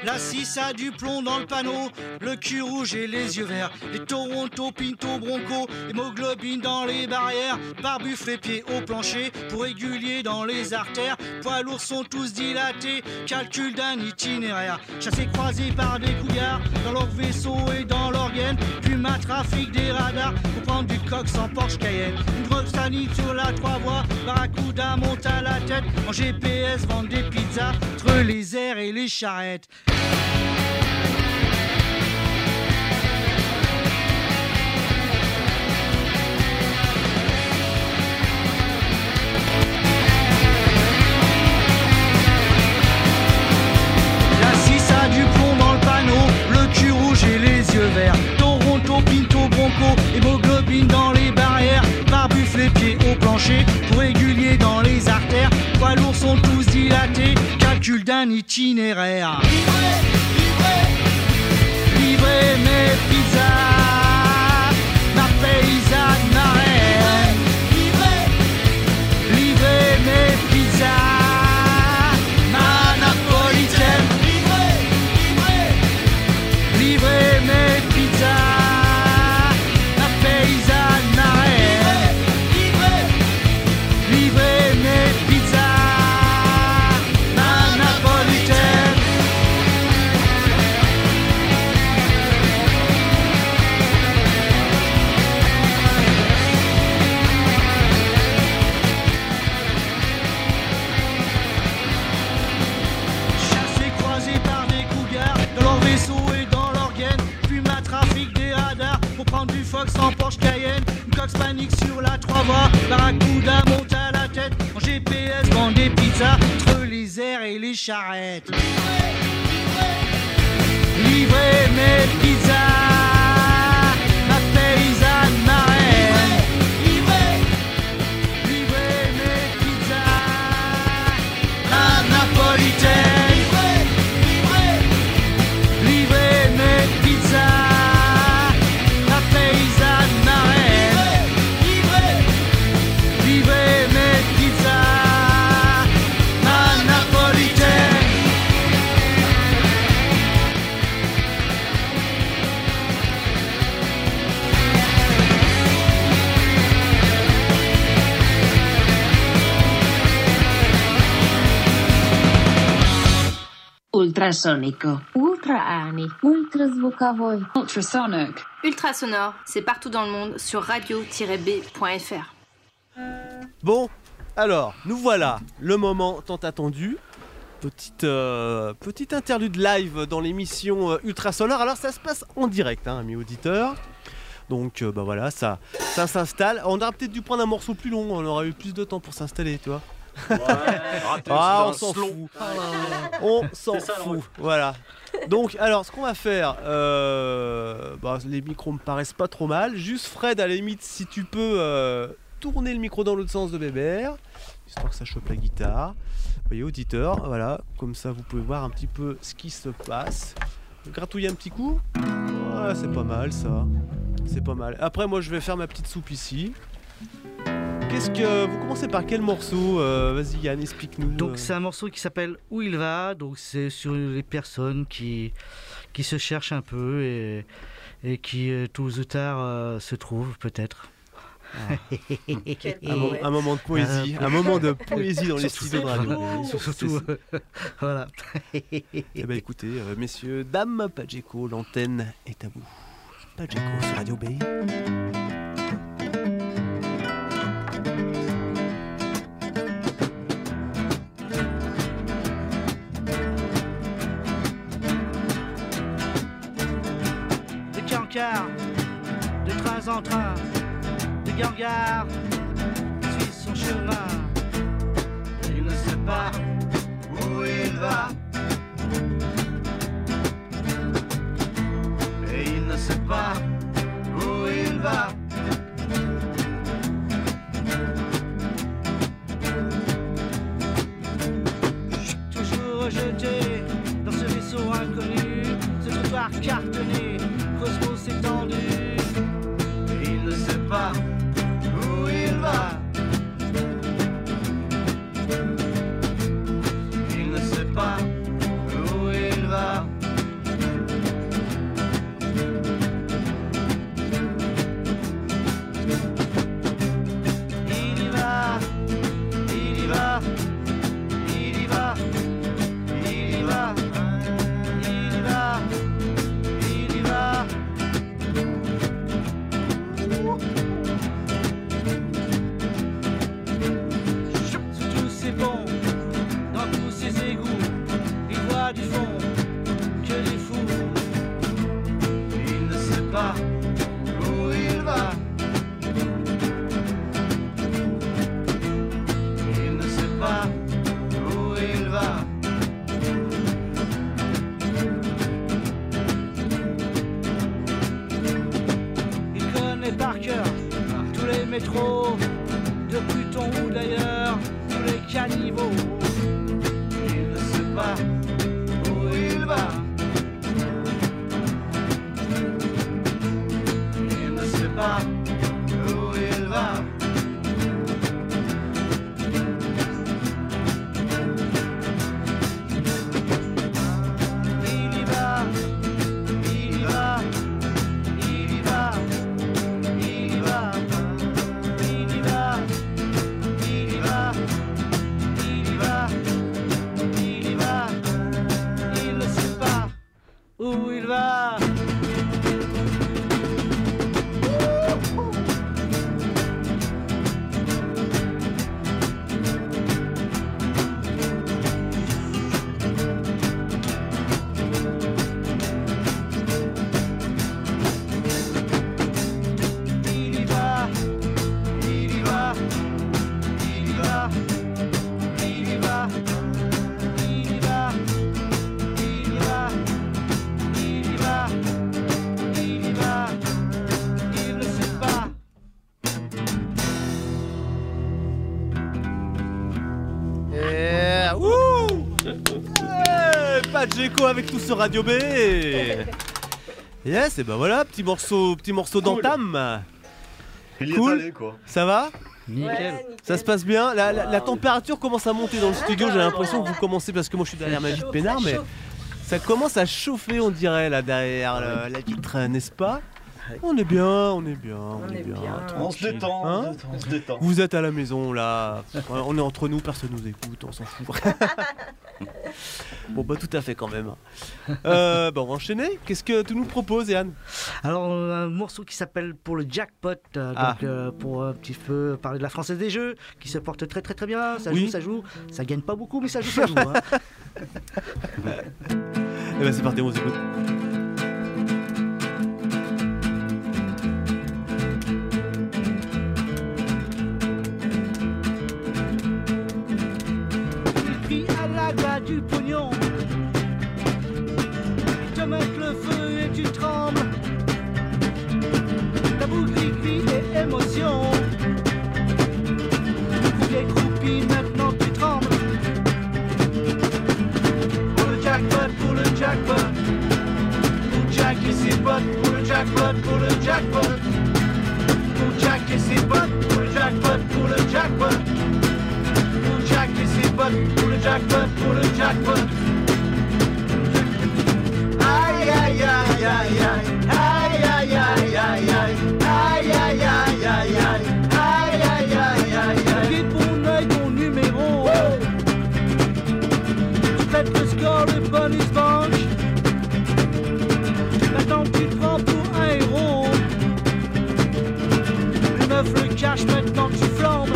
Speaker 4: La 6 a du plomb dans le panneau, le cul rouge et les yeux verts. Les Toronto, Pinto, Bronco, hémoglobine dans les barrières. Barbuffes les pieds au plancher, pour régulier dans les artères. Poids lourds sont tous dilatés, calcul d'un itinéraire. Chassés croisés par des couillards, dans leur vaisseau et dans leur gaine. Puma trafic des radars, pour prendre du coq sans Porsche Cayenne. Une drogue sanite sur la 3 voies, Barracuda monte à la tête. En GPS vendent des pizzas, entre les airs et les charrettes. Du plomb dans le panneau, le cul rouge et les yeux verts. Toronto, Pinto, Bronco, hémoglobine dans les barrières. Barbuffes les pieds au plancher, pour régulier dans les artères. Poids lourds sont tous dilatés, calcul d'un itinéraire. Livrez mes pizzas, ma paysanne marraine. Livrez mes pizzas, ma napolitaine. Livrez mes pizzas, la paysanne marraine. Livrez mes pizzas, la napolitaine. Chassés, croisés par des cougars, dans leur vaisseau et dans leur gaine. Puma trafic des radars, pour prendre du Fox en Porsche Cayenne. Une cox panique sur la 3 voies, Barracuda monte à la tête. En GPS vend des pizzas, entre les airs et les charrettes. Livrez mes pizzas, ma paysanne marraine. Livrez mes pizzas, la napolitaine. Livrez mes pizzas, la paysanne marraine. Livrez mes pizzas, la napolitaine.
Speaker 8: Ultrasonico.
Speaker 9: Ultraani. Ultrazvukovoi.
Speaker 8: Ultrasonic.
Speaker 10: Ultrasonore, c'est partout dans le monde sur radio-b.fr.
Speaker 1: Bon, alors, nous voilà, le moment tant attendu. Petite interlude live dans l'émission Ultrasonore. Alors ça se passe en direct, hein, amis auditeurs. Donc bah voilà, ça s'installe. On aurait peut-être dû prendre un morceau plus long, on aura eu plus de temps pour s'installer, tu vois.
Speaker 7: Ouais,
Speaker 1: on s'en fout. On s'en fout. Voilà. Donc, alors, ce qu'on va faire, les micros me paraissent pas trop mal. Juste Fred, à la limite, si tu peux tourner le micro dans l'autre sens de Bébert, histoire que ça chope la guitare. Vous voyez, auditeur, voilà. Comme ça, vous pouvez voir un petit peu ce qui se passe. Gratouiller un petit coup. Ouais, c'est pas mal ça. C'est pas mal. Après, moi, je vais faire ma petite soupe ici. Qu'est-ce que vous commencez par quel morceau Vas-y Yann, explique-nous.
Speaker 4: Donc c'est un morceau qui s'appelle Où il va. Donc c'est sur les personnes qui se cherchent un peu et qui tôt ou tard se trouvent peut-être.
Speaker 1: Un moment de poésie, un moment de poésie dans les studios de radio.
Speaker 4: Surtout, voilà.
Speaker 1: Eh ben écoutez, messieurs, dames, Pageco, l'antenne est à vous. Pageco sur Radio B.
Speaker 4: De train en train, de gare en gare, suit son chemin. Il ne sait pas où il va, et il ne sait pas où il va. Toujours rejeté dans ce vaisseau inconnu, ce trottoir cartonné, cosmos étendu. Et il ne sait pas où il va. Il ne sait pas où il va. métro, de Pluton ou d'ailleurs, tous les caniveaux. Il ne sait pas où il va. Il ne sait pas où il va. Il y va, il y va, il y va, il y va, il y va, il y va, il y va, il y va, il ne sait pas où il va. Il y va, il y va, il y va, il y va, il y va, il y va, il y va, il y va, il ne sait pas.
Speaker 1: Pas de Géco avec tout ce Radio B. Yes, et ben voilà, petit morceau d'entame.
Speaker 7: Il y est
Speaker 1: Cool.
Speaker 7: allé, quoi.
Speaker 1: Ça va?
Speaker 3: Nickel.
Speaker 1: Ça se passe bien. La température commence à monter dans le studio. J'ai l'impression que vous commencez, parce que moi je suis derrière ma vitre peinard, mais ça commence à chauffer, on dirait, là derrière la vitre, n'est-ce pas? On est bien, on est bien, on est bien.
Speaker 7: On se détend,
Speaker 1: Hein
Speaker 7: on se détend.
Speaker 1: Vous êtes à la maison là, on est entre nous, personne nous écoute, on s'en fout. Bon bah tout à fait quand même. On va enchaîner. Qu'est-ce que tu nous proposes, Yann?
Speaker 4: Alors, un morceau qui s'appelle Pour le Jackpot, pour un petit peu parler de la Française des Jeux, qui se porte très très très bien. Ça
Speaker 1: Oui.
Speaker 4: joue, ça gagne pas beaucoup, mais ça joue. Hein.
Speaker 1: Eh ben c'est parti, on s'écoute.
Speaker 4: Puis à la gare du pognon, te mettre le feu et tu trembles. Ta boucle gris et émotion. Vieille croupie, maintenant tu trembles. Pour le jackpot, pour le jackpot. Pour Jack et ses potes, pour le jackpot, pour le jackpot. Pour Jack et ses potes, pour le jackpot, pour le jackpot. Pour Jack et ses potes, pour le jackpot, pour le jackpot. Aïe aïe aïe aïe aïe, aïe aïe aïe aïe aïe, aïe aïe aïe aïe aïe, aïe aïe aïe aïe aïe. Guide mon œil, ton numéro. Tu fêtes le score, le bonus banque. Maintenant tu te prends pour un héros. Le meuf, le cash, maintenant tu flambes.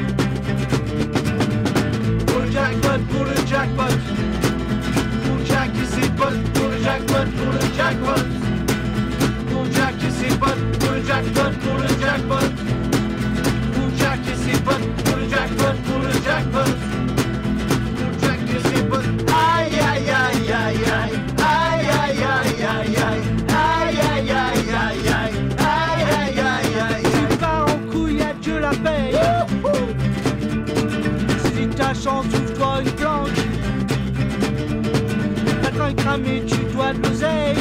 Speaker 4: Pour le jackpot, pour le jackpot. Pour Jack et ses potes, pour le jackpot, pour le jackpot. Pour Jack et ses potes, pour le jackpot, pour le jackpot. Pour Jack et ses potes, pour le jackpot, pour le jackpot. Pour Jack et ses potes. Aïe aïe aïe aïe aïe, aïe aïe aïe aïe aïe, aïe aïe aïe aïe aïe, aïe aïe aïe aïe. Tu pars en couille, adieu la paye. Si ta chance, ouvre-toi une planche. T'as cramé, tu dois de l'oseille.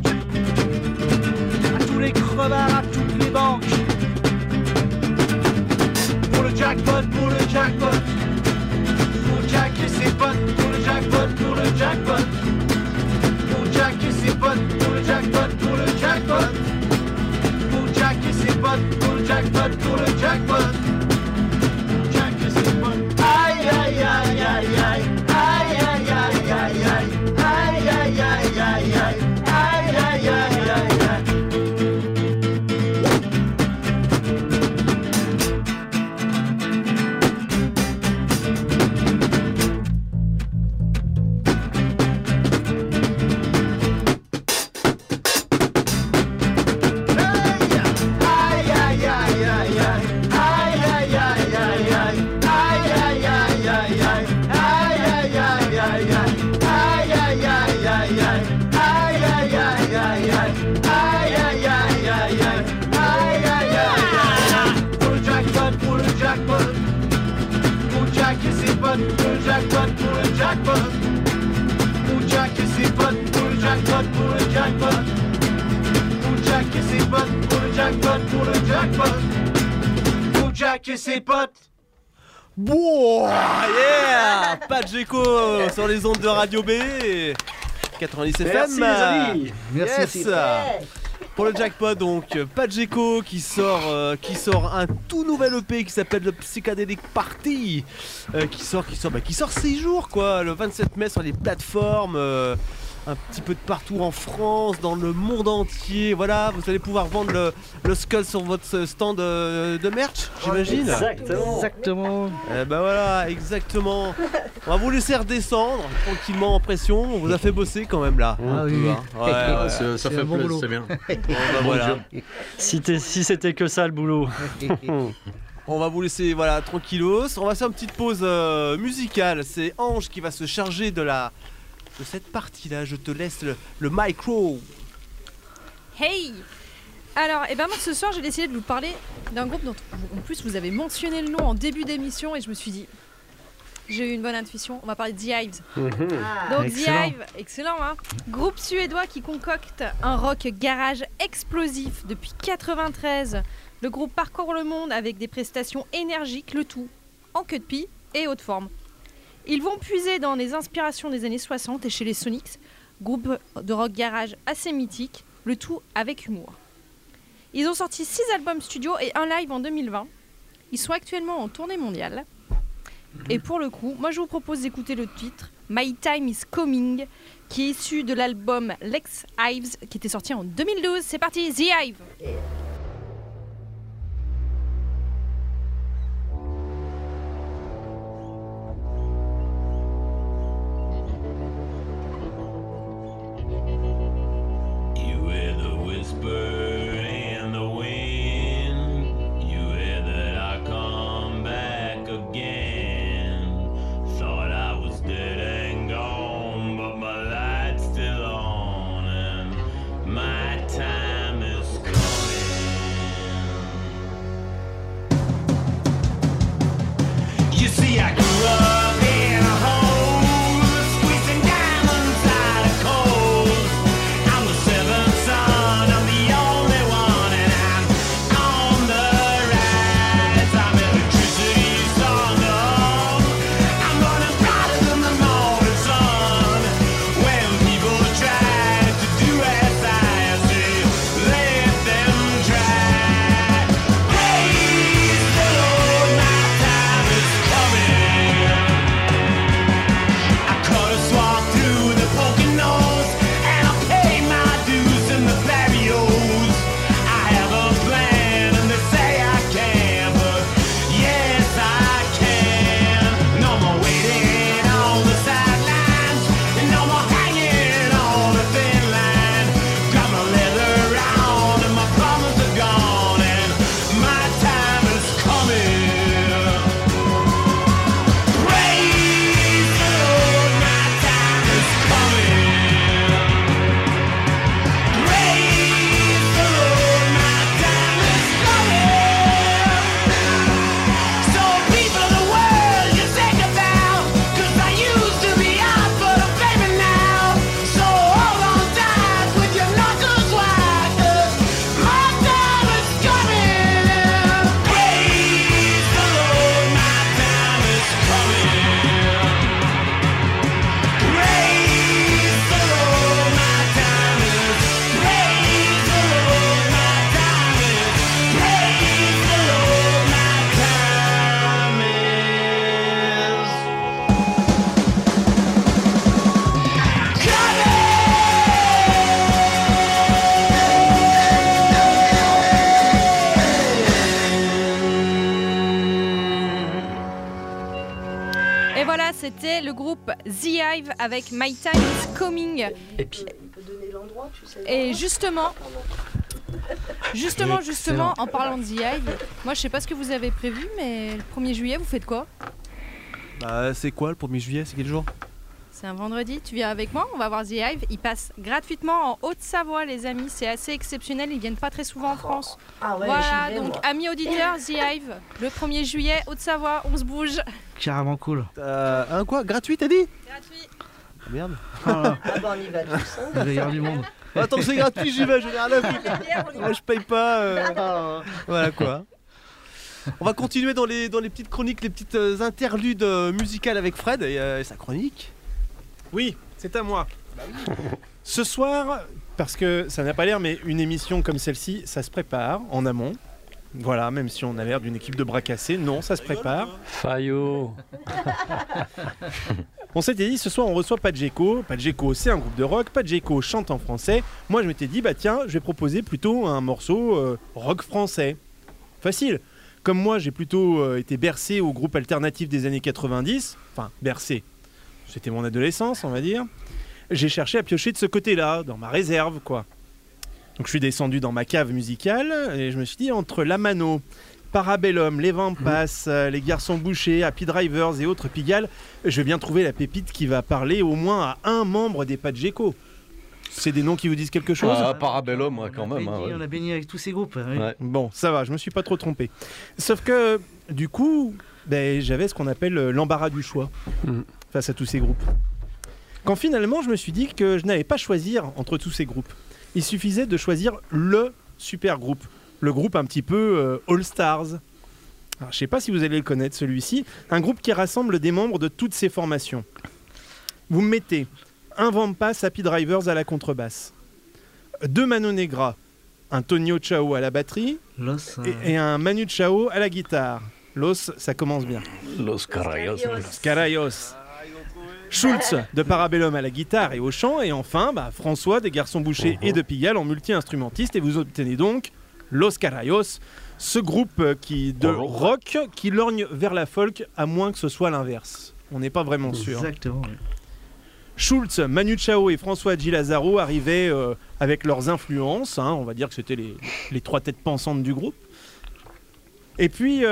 Speaker 4: À tous les crevards, à toutes les banques. Pour le jackpot, pour le jackpot. Pour Jack et ses potes, pour le jackpot, pour le jackpot. Pour Jack et ses potes, pour le jackpot, pour le jackpot. Pour Jack et ses potes, pour le jackpot, pour le jackpot. Jack et ses potes. Aïe aïe aïe aïe aïe, aïe aïe aïe aïe aïe, aïe aïe aïe aïe aïe, aïe aïe aïe aïe aïe.
Speaker 5: jackpot. Pour Jack et ses potes, pour le jackpot, pour le jackpot. Pour Jack et ses potes, pour le jackpot, pour le jackpot. Pour Jack et ses potes.
Speaker 1: Wow, yeah, Pacheco sur les ondes de Radio B 90 FM.
Speaker 6: Merci les amis.
Speaker 1: Yes. Pour le jackpot donc, Pacheco qui sort un tout nouvel EP qui s'appelle le Psychedelic Party, qui sort 6 jours quoi, le 27 mai sur les plateformes. Un petit peu de partout en France, dans le monde entier. Voilà, vous allez pouvoir vendre le Skull sur votre stand de merch, j'imagine.
Speaker 4: Exactement.
Speaker 1: Voilà, exactement. On va vous laisser redescendre tranquillement en pression. On vous a fait bosser quand même là.
Speaker 4: Ah oui.
Speaker 1: Ouais.
Speaker 7: Ça fait
Speaker 4: bon
Speaker 7: plaisir,
Speaker 4: boulot.
Speaker 7: c'est bien.
Speaker 1: Voilà.
Speaker 6: Si c'était que ça le boulot.
Speaker 1: On va vous laisser tranquillos. On va faire une petite pause musicale. C'est Ange qui va se charger de cette partie-là. Je te laisse le micro.
Speaker 8: Hey! Alors, moi ce soir j'ai décidé de vous parler d'un groupe dont en plus vous avez mentionné le nom en début d'émission et je me suis dit, j'ai eu une bonne intuition, on va parler de The Hives. Donc
Speaker 4: Excellent.
Speaker 8: The Hives, excellent hein. Groupe suédois qui concocte un rock garage explosif depuis 93. Le groupe parcourt le monde avec des prestations énergiques, le tout en queue de pie et haute forme. Ils vont puiser dans les inspirations des années 60 et chez les Sonics, groupe de rock garage assez mythique, le tout avec humour. Ils ont sorti 6 albums studio et un live en 2020. Ils sont actuellement en tournée mondiale. Et pour le coup, moi je vous propose d'écouter le titre My Time is Coming, qui est issu de l'album Lex Hives, qui était sorti en 2012. C'est parti, The Hive! C'était le groupe The Hive avec My Time is Coming.
Speaker 6: Et puis,
Speaker 8: et justement, en parlant de The Hive, moi je sais pas ce que vous avez prévu, mais le 1er juillet vous faites quoi?
Speaker 1: Bah c'est quoi le 1er juillet? C'est quel jour?
Speaker 8: C'est un vendredi, tu viens avec moi, on va voir The Hive. Ils passent gratuitement en Haute-Savoie, les amis. C'est assez exceptionnel, ils viennent pas très souvent en France.
Speaker 3: Ah ouais,
Speaker 8: Voilà,
Speaker 3: j'y vais,
Speaker 8: donc
Speaker 3: moi.
Speaker 8: amis auditeurs, The Hive, le 1er juillet, Haute-Savoie, on se bouge.
Speaker 4: Carrément cool.
Speaker 1: Un quoi? Gratuit, t'as dit?
Speaker 8: Gratuit.
Speaker 1: Merde.
Speaker 3: Ah bah on y va tous. Hein.
Speaker 4: Il va y avoir du monde.
Speaker 1: Attends, c'est gratuit, j'y vais, je n'ai rien à foutre. Moi, je paye pas. Voilà quoi. On va continuer dans les petites chroniques, les petites interludes musicales avec Fred et sa chronique.
Speaker 2: Oui, c'est à moi. Ce soir, parce que ça n'a pas l'air, mais une émission comme celle-ci, ça se prépare en amont. Voilà, même si on a l'air d'une équipe de bras cassés, non, ça se prépare.
Speaker 6: Fayot.
Speaker 2: On s'était dit, ce soir, on reçoit Pageco. Pageco, c'est un groupe de rock. Pageco chante en français. Moi, je m'étais dit, bah tiens, je vais proposer plutôt un morceau rock français. Facile. Comme moi, j'ai plutôt été bercé au groupe alternatif des années 90. Enfin, bercé. C'était mon adolescence, on va dire. J'ai cherché à piocher de ce côté-là, dans ma réserve, quoi. Donc je suis descendu dans ma cave musicale et je me suis dit, entre La Mano, Parabellum, Les Vampas, Les Garçons Bouchés, Happy Drivers et autres Pigalle, je vais bien trouver la pépite qui va parler au moins à un membre des Pageco. C'est des noms qui vous disent quelque chose?
Speaker 7: Parabellum, ouais, quand même.
Speaker 4: On a baigné avec tous ces groupes. Oui.
Speaker 7: Ouais.
Speaker 2: Bon, ça va, je me suis pas trop trompé. Sauf que, du coup, j'avais ce qu'on appelle l'embarras du choix face à tous ces groupes. Quand finalement, je me suis dit que je n'allais pas choisir entre tous ces groupes. Il suffisait de choisir le super groupe. Le groupe un petit peu All Stars. Alors, je ne sais pas si vous allez le connaître, celui-ci. Un groupe qui rassemble des membres de toutes ces formations. Vous me mettez un Vampas Happy Drivers à la contrebasse, 2 Mano Negra, un Tonio Chao à la batterie et un Manu Chao à la guitare. Los, ça commence bien.
Speaker 7: Los Carayos.
Speaker 2: Los Carayos. Schultz de Parabellum à la guitare et au chant, et enfin François des Garçons Bouchés et de Pigalle en multi-instrumentiste, et vous obtenez donc Los Carayos, ce groupe de rock qui lorgne vers la folk, à moins que ce soit l'inverse. On n'est pas vraiment sûr.
Speaker 4: Exactement. Oui.
Speaker 2: Schultz, Manu Chao et François G. Lazaro arrivaient avec leurs influences, on va dire que c'était les trois têtes pensantes du groupe. Et puis,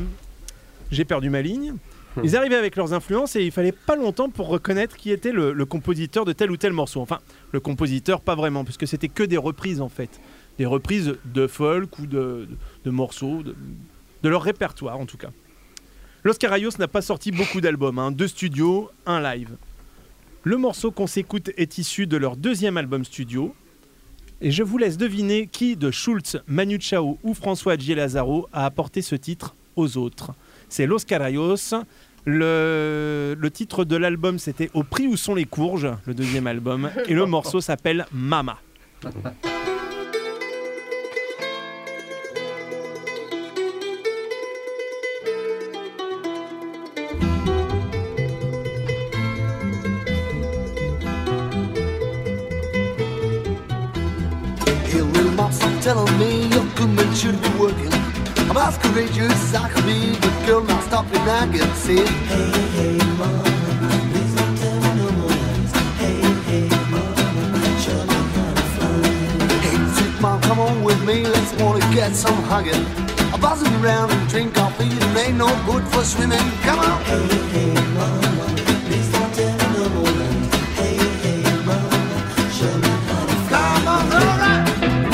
Speaker 2: j'ai perdu ma ligne. Ils arrivaient avec leurs influences et il fallait pas longtemps pour reconnaître qui était le compositeur de tel ou tel morceau. Enfin, le compositeur, pas vraiment, puisque c'était que des reprises en fait. Des reprises de folk ou de morceaux, de leur répertoire en tout cas. Los Carayos n'a pas sorti beaucoup d'albums, 2 studios, 1 live. Le morceau qu'on s'écoute est issu de leur 2e album studio. Et je vous laisse deviner qui de Schultz, Manu Chao ou François G. Lazaro a apporté ce titre aux autres. C'est Los Carayos. Le titre de l'album, c'était Au prix où sont les courges, le 2e album. Et le morceau s'appelle Mama.
Speaker 11: Telling me your government should be working. I'm as courageous as I can be, but girl, now stop your nagging. Say, hey, hey, mama, please don't tell me no more lies. Hey, hey, mama, show me how to fly. Hey, sweet mom, come on with me, let's wanna get some hugging. I'm buzzing around and drink coffee, it ain't no good for swimming. Come on. Hey, hey, mama, please don't tell me no more lies. Hey, hey, mama, show me how to fly. Come on, all right.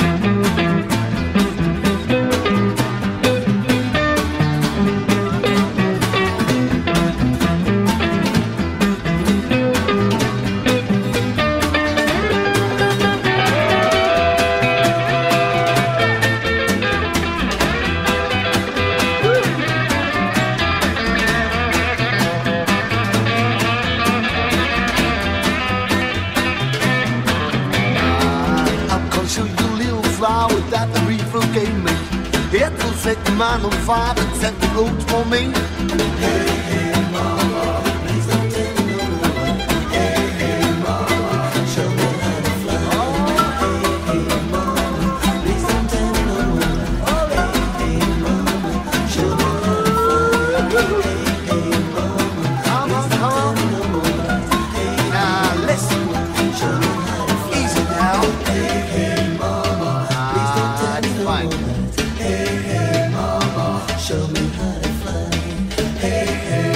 Speaker 11: Set your mind on fire and set the road for me. Hey, hey, mama, please don't tell me no more. Hey, hey, mama, show me how to fly. Oh, hey, hey, mama, please don't tell me no more. Hey, hey, mama, show me how to fly. Hey, hey, mama, come on, come on. Hey, now listen, show me how to fly. Easy now. Hey, hey, mama, please don't tell me no more. Hey, hey, show me how to fly. Hey, hey.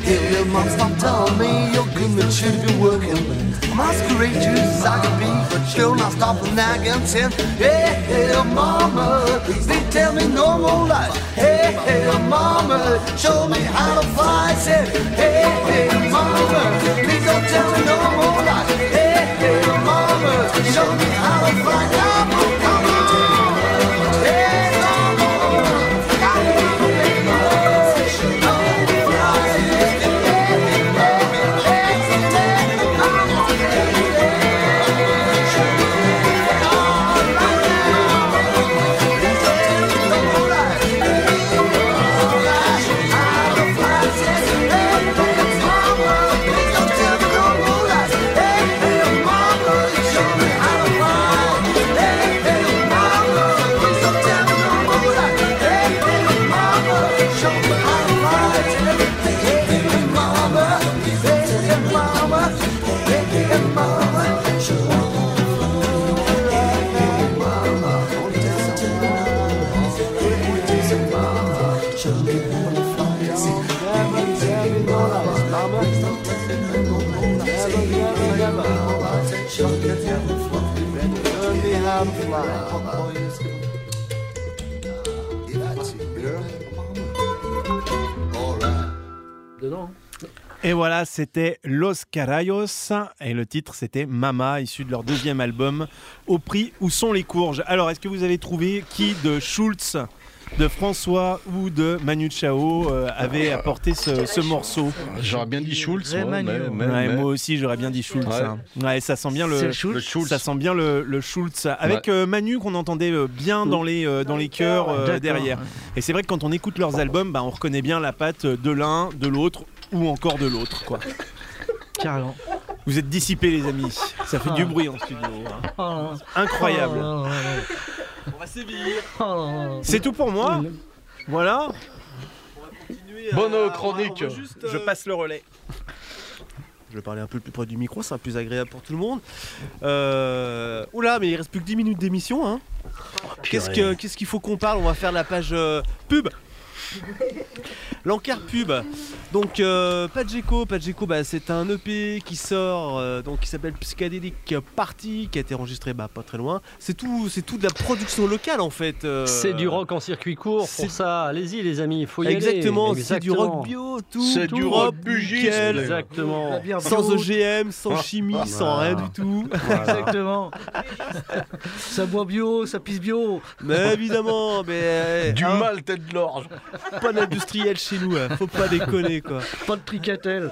Speaker 11: Hey, mom, stop telling me you're good and should be working. I'm as courageous as I can be, but you'll not stop the nagging, saying, hey, hey, mama, please don't tell me no more lies. Hey, hey, mama, show me how to fly. Said, hey, hey, mama, please don't tell me no more lies. Hey, hey, mama, show me how to fly. Come on, come on. Hey, mama,
Speaker 2: Et voilà, c'était Los Carayos et le titre c'était Mama, issu de leur deuxième album Au prix où sont les courges. Alors, est-ce que vous avez trouvé qui de Schulz, de François ou de Manu Chao avait apporté ce morceau?
Speaker 7: J'aurais bien dit Schulz.
Speaker 2: Moi aussi, j'aurais bien dit Schulz. Ouais, ça sent bien le Schulz. Ça sent bien le Schulz. Avec Manu qu'on entendait bien dans les chœurs derrière. Et c'est vrai que quand on écoute leurs albums, on reconnaît bien la patte de l'un, de l'autre ou encore de l'autre, quoi.
Speaker 4: Carrément.
Speaker 2: Vous êtes dissipés, les amis. Ça fait du bruit en studio. Incroyable.
Speaker 1: On va sévir.
Speaker 2: C'est tout pour moi. Voilà.
Speaker 7: Bonne chronique.
Speaker 2: Je passe le relais.
Speaker 1: Je vais parler un peu plus près du micro, ça sera plus agréable pour tout le monde. Oula, mais il reste plus que 10 minutes d'émission. Hein. Qu'est-ce qu'il faut qu'on parle? On va faire la page pub. L'encart pub. Donc Pageco, c'est un EP qui sort qui s'appelle Psychedelic Party, qui a été enregistré pas très loin. C'est tout de la production locale en fait.
Speaker 6: C'est du rock en circuit court, pour ça, allez-y les amis, il faut y aller.
Speaker 1: Exactement, c'est du rock bio,
Speaker 7: c'est du rock bugiste.
Speaker 6: Exactement.
Speaker 1: Sans OGM, sans chimie, sans rien du tout.
Speaker 4: Voilà. Exactement. Ça boit bio, ça pisse bio.
Speaker 1: Mais évidemment,
Speaker 7: du mal tête de l'orge.
Speaker 1: Pas d'industriel chez nous, faut pas déconner quoi.
Speaker 4: Pas de tricatel.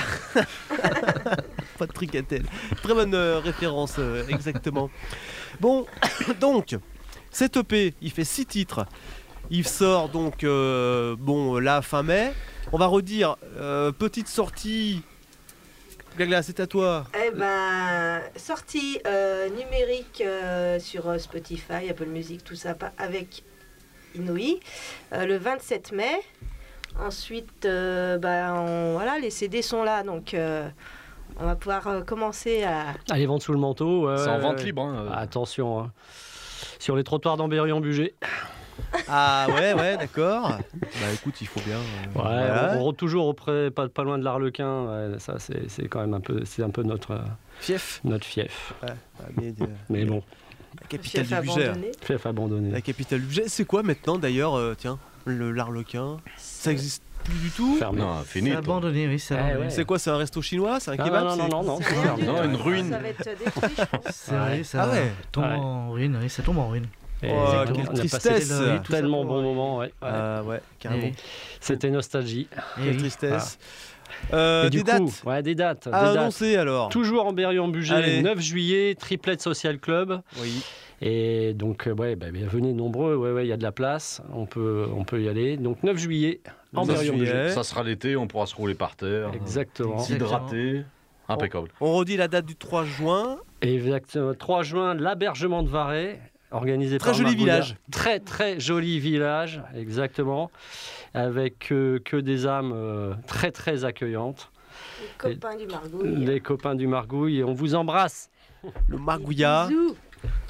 Speaker 1: Pas de tricatel. Très bonne référence, exactement. Bon, donc, cet EP, il fait 6 titres. Il sort donc, là, fin mai. On va redire, petite sortie. Gagla, c'est à toi.
Speaker 3: Sortie numérique sur Spotify, Apple Music, tout ça, avec Inouï, le 27 mai. Ensuite, les CD sont là, donc on va pouvoir commencer à...
Speaker 6: Allez, vendre sous le manteau.
Speaker 7: C'est en vente libre.
Speaker 6: Attention, hein. Sur les trottoirs d'Ambérion-Bugey.
Speaker 1: Ah ouais, d'accord. Écoute, il faut bien...
Speaker 6: on toujours auprès, pas loin de l'Arlequin. Ça, c'est quand même un peu notre...
Speaker 1: fief.
Speaker 6: Notre fief.
Speaker 1: Mais bon... La capitale du budget.
Speaker 6: Fief abandonné.
Speaker 1: La capitale du budget. C'est quoi maintenant d'ailleurs, l'Arlequin? Ça existe plus du tout?
Speaker 7: Non, fini.
Speaker 4: C'est abandonné, oui, c'est abandonné.
Speaker 1: C'est quoi, c'est un resto chinois? C'est un kebab?
Speaker 6: Non.
Speaker 7: Non, une ruine.
Speaker 3: Ça va être détruit, je pense.
Speaker 4: C'est vrai, ça tombe en ruine, oui, ça tombe en ruine.
Speaker 1: Quelle tristesse!
Speaker 6: Tellement bon moment,
Speaker 1: carrément.
Speaker 6: C'était nostalgie.
Speaker 1: Quelle tristesse.
Speaker 6: Des dates.
Speaker 1: Annoncées alors.
Speaker 6: Toujours en Berrian-Bugey, 9 juillet, Triplette Social Club.
Speaker 1: Oui.
Speaker 6: Et donc, venez nombreux, il y a de la place, on peut y aller. Donc 9 juillet, en Berrian-Bugey.
Speaker 7: Ça sera l'été, on pourra se rouler par terre.
Speaker 6: Exactement.
Speaker 7: S'hydrater. Impeccable.
Speaker 1: On redit la date du 3 juin.
Speaker 6: Exactement. 3 juin, l'Abergement de Varay, organisé par
Speaker 1: Très joli village.
Speaker 6: Très, très joli village, exactement. Avec que des âmes très, très accueillantes.
Speaker 3: Les copains du Margouille.
Speaker 6: Les copains du Margouille, et on vous embrasse.
Speaker 1: Le Margouillat.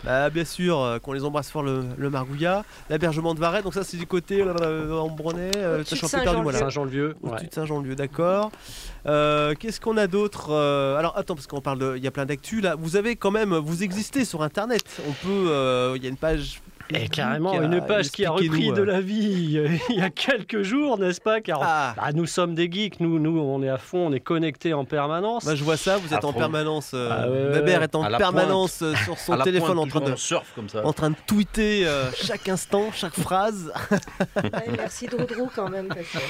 Speaker 1: Bah, bien sûr, qu'on les embrasse fort le Margouillat. L'hébergement de Varennes, donc ça c'est du côté Ambronay,
Speaker 6: Saint-Jean-le-Vieux.
Speaker 1: Au-dessus de Saint-Jean-le-Vieux, d'accord. Qu'est-ce qu'on a d'autre Alors attends, parce qu'on parle de. Il y a plein d'actu là. Vous avez quand même. Vous existez sur internet. On peut. Il y a une page.
Speaker 6: Et carrément, une page qui a repris de la vie il y a quelques jours, n'est-ce pas? Car nous sommes des geeks, nous on est à fond, on est connectés en permanence.
Speaker 1: Bah, je vois ça, vous êtes en permanence. Weber est en permanence sur son téléphone en train de tweeter chaque instant, chaque phrase.
Speaker 3: Merci Droudrou quand même.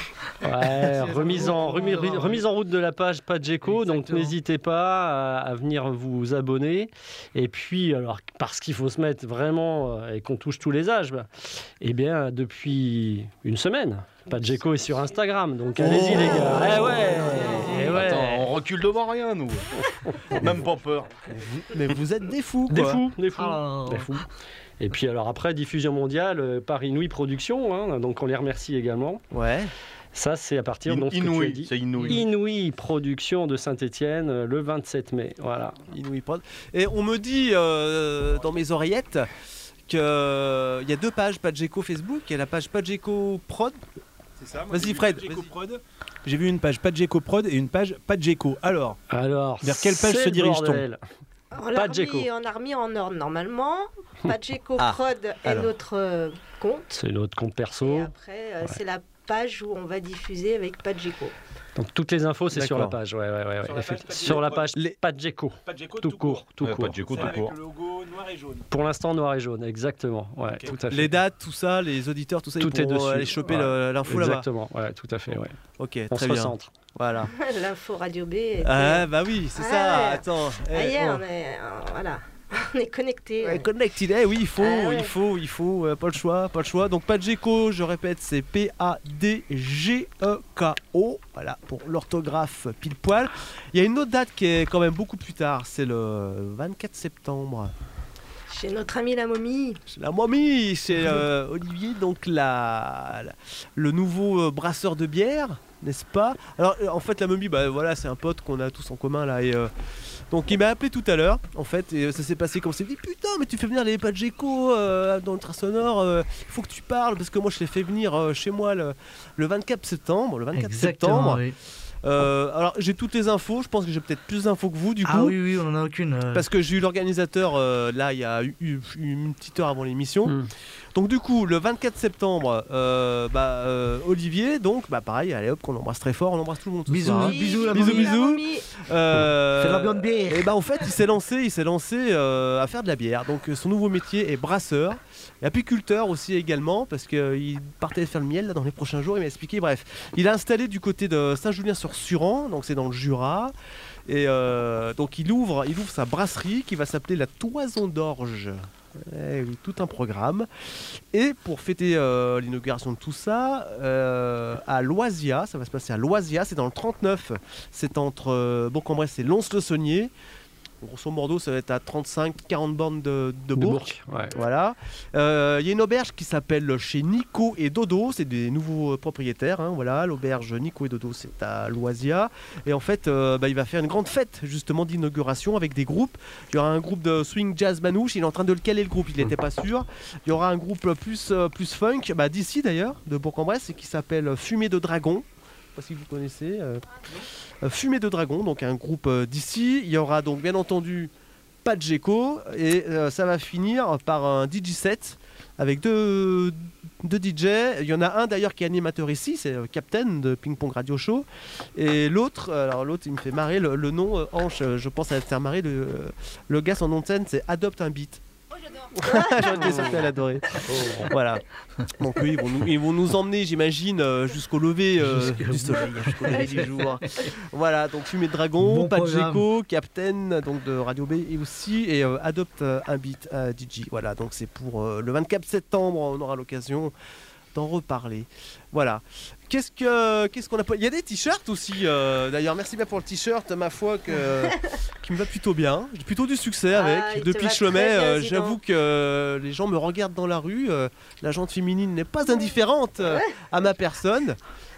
Speaker 6: Remise en route de la page Padgeco, donc n'hésitez pas à venir vous abonner. Et puis, alors, parce qu'il faut se mettre vraiment, et qu'on touche tous les âges, eh bien, depuis une semaine, Padgeco est sur Instagram, donc allez-y les gars.
Speaker 7: Attends, on recule devant rien, nous. Même pas peur.
Speaker 1: Mais vous êtes des fous, quoi.
Speaker 6: Des fous. Et puis alors après, diffusion mondiale par Inouï Productions, donc on les remercie également.
Speaker 1: Ouais.
Speaker 6: Ça, c'est à partir de ce que tu as dit. C'est Inouï Productions de Saint-Étienne, le 27 mai. Voilà.
Speaker 1: Inouï Prod. Et on me dit dans mes oreillettes qu'il y a 2 pages Padgeco Facebook. Il y a la page Padgeco Prod.
Speaker 2: C'est ça.
Speaker 1: Vas-y Fred.
Speaker 2: J'ai vu une page Padgeco Prod et une page Padgeco. Alors, vers quelle page se dirige-t-on?
Speaker 3: On a remis en ordre normalement. Padgeco Prod est notre compte.
Speaker 6: C'est notre compte perso.
Speaker 3: Et après, c'est la page où on va diffuser avec Padgeco.
Speaker 6: Donc toutes les infos, c'est sur la page. Sur la page Padgeco. Tout court.
Speaker 2: Padgeco tout court. Avec le logo noir et jaune.
Speaker 6: Pour l'instant, noir et jaune, exactement. Ouais,
Speaker 2: okay.
Speaker 6: Tout à fait.
Speaker 1: Les dates, tout ça, les auditeurs, tout ça,
Speaker 6: tout
Speaker 1: ils pourront
Speaker 6: dessus.
Speaker 1: aller choper l'info là-bas.
Speaker 6: Exactement, tout à fait. Ouais.
Speaker 1: Ok,
Speaker 6: on
Speaker 1: très
Speaker 6: se
Speaker 1: bien.
Speaker 6: recentre.
Speaker 1: Voilà.
Speaker 3: L'info Radio B.
Speaker 1: Bah oui, c'est ça. Attends.
Speaker 3: On est voilà. On est connecté.
Speaker 1: Connected, oui, il faut, pas le choix. Donc Padgeco, je répète, c'est Padgeko, voilà, pour l'orthographe pile poil. Il y a une autre date qui est quand même beaucoup plus tard, c'est le 24 septembre.
Speaker 3: Chez notre ami la momie.
Speaker 1: C'est Olivier, donc le nouveau brasseur de bière, n'est-ce pas? Alors en fait la momie, voilà, c'est un pote qu'on a tous en commun là et donc il m'a appelé tout à l'heure en fait et ça s'est passé comme ça. Il dit putain mais tu fais venir les Padgeco dans le train sonore, il faut que tu parles parce que moi je les fais venir chez moi le 24 septembre.
Speaker 4: Exactement, oui.
Speaker 1: Alors j'ai toutes les infos, je pense que j'ai peut-être plus d'infos que vous du coup.
Speaker 4: Ah oui, on en a aucune.
Speaker 1: Parce que j'ai eu l'organisateur là il y a eu une petite heure avant l'émission. Donc du coup le 24 septembre Olivier, donc pareil, allez hop, qu'on embrasse très fort, on embrasse tout le monde.
Speaker 4: Bisous, bisous la
Speaker 1: bisous.
Speaker 4: Fais de la bonne bière.
Speaker 1: Et en fait il s'est lancé à faire de la bière. Donc son nouveau métier est brasseur. Et apiculteur aussi également, parce qu'il partait faire le miel là, dans les prochains jours, il m'a expliqué. Bref, il a installé du côté de Saint-Julien-sur-Suran, donc c'est dans le Jura. Et donc il ouvre sa brasserie qui va s'appeler la Toison d'Orge. Oui, tout un programme. Et pour fêter l'inauguration de tout ça, à Loisia, ça va se passer à Loisia, c'est dans le 39. C'est entre Bourg-en-Bresse et Lons-le-Saunier. Grosso modo, ça va être à 35-40 bornes de Bourg.
Speaker 6: Ouais.
Speaker 1: Voilà. Il y a une auberge qui s'appelle chez Nico et Dodo. C'est des nouveaux propriétaires. Voilà, l'auberge Nico et Dodo, c'est à Loisia. Et en fait, il va faire une grande fête justement d'inauguration avec des groupes. Il y aura un groupe de swing jazz manouche. Il est en train de le caler le groupe. Il n'était pas sûr. Il y aura un groupe plus funk, d'ici d'ailleurs, de Bourg-en-Bresse, qui s'appelle Fumée de Dragon. Je ne sais pas si vous connaissez. Fumée de Dragon, donc un groupe d'ici. Il y aura donc bien entendu Padgeco et ça va finir par un DJ set avec deux DJ. Il y en a un d'ailleurs qui est animateur ici, c'est Captain de Ping Pong Radio Show. Et l'autre il me fait marrer, le nom Hanche, je pense à faire marrer. Le gars, son nom de scène, c'est Adopte un beat. J'en étais sûr qu'elle adorait. Voilà. Donc oui, ils vont nous emmener, j'imagine, jusqu'au lever du soleil, jusqu'au lever du jour. Voilà, donc Fumée de Dragon, Padgeco, Captain donc de Radio B et aussi Adopte un beat DJ. Voilà, donc c'est pour le 24 septembre, on aura l'occasion d'en reparler. Voilà. Qu'est-ce qu'on a? Il y a des t-shirts aussi. D'ailleurs, merci bien pour le t-shirt, ma foi, qui me va plutôt bien. J'ai plutôt du succès avec. Depuis que je le mets, j'avoue que les gens me regardent dans la rue. La gente féminine n'est pas indifférente à ma personne.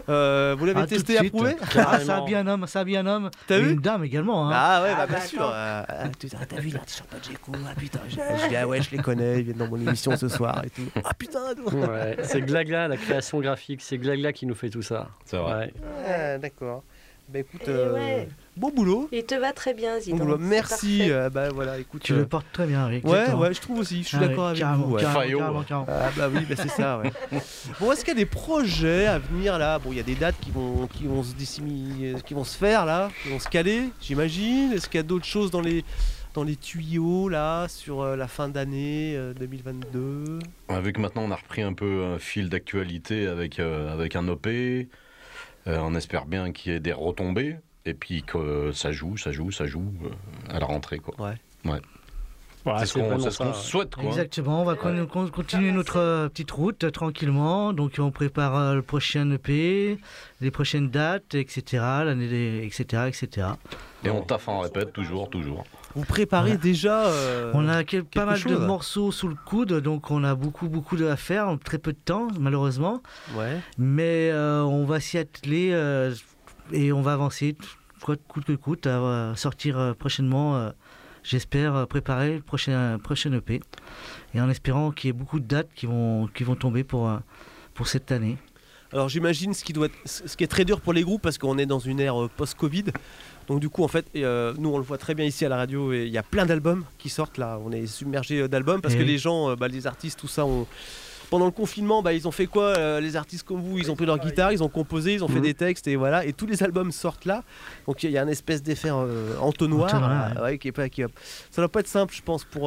Speaker 1: Vous l'avez testé, approuvé?
Speaker 4: Ça a bien un homme.
Speaker 1: T'as vu?
Speaker 4: Une dame également. Hein.
Speaker 1: Ah ouais, bah bien sûr. T'as vu l'artichaut Pajeko? Ah putain, je dis ah ouais, je les connais, ils viennent dans mon émission ce soir et tout. Ah putain.
Speaker 6: Ouais, c'est Glagla, la création graphique, c'est Glagla qui nous fait tout ça.
Speaker 7: C'est vrai.
Speaker 1: Ouais, d'accord. Bah écoute,
Speaker 3: ouais.
Speaker 1: bon boulot.
Speaker 3: Il te va très bien, Zidane.
Speaker 1: Bon boulot.
Speaker 3: C'est
Speaker 1: Merci.
Speaker 3: parfait.
Speaker 1: Bah voilà, écoute.
Speaker 4: Tu le portes très bien, Eric.
Speaker 1: Ouais, je trouve aussi. Je suis d'accord avec
Speaker 4: carrément,
Speaker 1: vous. Ouais.
Speaker 4: Carrément.
Speaker 1: Ah bah oui, bah c'est ça. Ouais. Bon, est-ce qu'il y a des projets à venir là? Bon, il y a des dates qui vont se faire là, qui vont se caler, j'imagine. Est-ce qu'il y a d'autres choses dans les tuyaux là sur la fin d'année 2022?
Speaker 7: Vu que maintenant on a repris un peu un fil d'actualité avec un OP, on espère bien qu'il y ait des retombées et puis que ça joue à la rentrée quoi.
Speaker 1: Ouais.
Speaker 7: C'est ce qu'on souhaite quoi.
Speaker 4: Exactement, on va continuer notre petite route tranquillement. Donc on prépare le prochain EP, les prochaines dates, etc. L'année, etc.
Speaker 7: Et on taffe en répète toujours.
Speaker 1: Vous préparez déjà
Speaker 4: on a pas mal de
Speaker 1: chose.
Speaker 4: morceaux sous le coude, donc on a beaucoup à faire en très peu de temps, malheureusement.
Speaker 1: Ouais.
Speaker 4: Mais on va s'y atteler et on va avancer, coûte que coûte, à sortir prochainement, j'espère, préparer le prochain EP. Et en espérant qu'il y ait beaucoup de dates qui vont tomber pour cette année.
Speaker 1: Alors j'imagine ce qui est très dur pour les groupes parce qu'on est dans une ère post-Covid. Donc du coup en fait, nous on le voit très bien ici à la radio et il y a plein d'albums qui sortent là. On est submergé d'albums parce que les gens, les artistes, tout ça, pendant le confinement, ils ont fait quoi? Les artistes comme vous, ils ont pris leur guitare, ils ont composé, ils ont fait des textes et voilà. Et tous les albums sortent là. Donc il y a une espèce d'effet entonnoir. Ça doit pas être simple, je pense, pour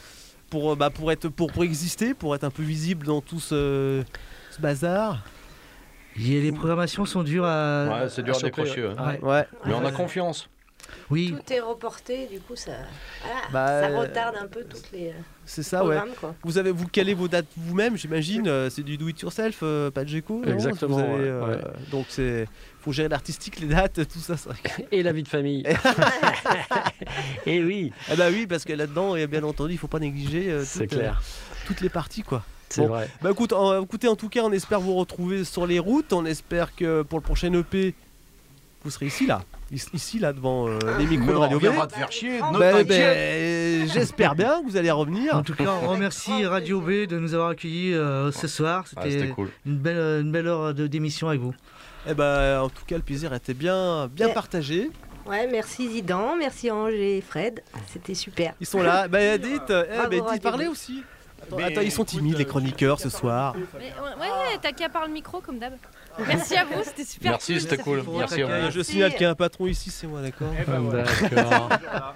Speaker 1: exister, pour être un peu visible dans tout ce bazar.
Speaker 4: Les programmations sont dures à...
Speaker 7: Ouais, c'est dur à décrocher.
Speaker 1: Ouais.
Speaker 7: Mais on a confiance.
Speaker 4: Oui.
Speaker 3: Tout est reporté, du coup ça retarde un peu toutes les
Speaker 1: c'est ça,
Speaker 3: programmes,
Speaker 1: ouais.
Speaker 3: quoi.
Speaker 1: Vous calez vos dates vous-même, j'imagine. C'est du do it yourself, Pajeko.
Speaker 6: Exactement.
Speaker 1: Donc faut gérer l'artistique, les dates, tout ça.
Speaker 6: Et la vie de famille. Et oui.
Speaker 1: Ah bah oui, parce que là-dedans, bien entendu, il faut pas négliger toutes les parties, quoi.
Speaker 6: C'est vrai.
Speaker 1: Bah écoutez, en tout cas, on espère vous retrouver sur les routes. On espère que pour le prochain EP, vous serez ici là devant les micros de Radio B.
Speaker 7: On viendra te faire chier.
Speaker 1: J'espère bien que vous allez revenir.
Speaker 4: En tout cas, on remercie Radio B de nous avoir accueillis ce soir. C'était
Speaker 7: cool.
Speaker 4: une belle heure d'émission avec vous.
Speaker 1: Eh ben, en tout cas, le plaisir était bien partagé.
Speaker 3: Ouais, merci Zidane, merci Ange et Fred, c'était super.
Speaker 1: Ils sont là. Dites, parlez aussi. Attends, ils sont timides, les chroniqueurs, ce soir.
Speaker 8: Ouais, t'as qu'à parler le micro, comme d'hab. Merci à vous, c'était super.
Speaker 7: Merci,
Speaker 8: cool,
Speaker 7: c'était cool. Merci.
Speaker 1: Je signale qu'il y a un patron ici, c'est moi, d'accord?
Speaker 6: D'accord.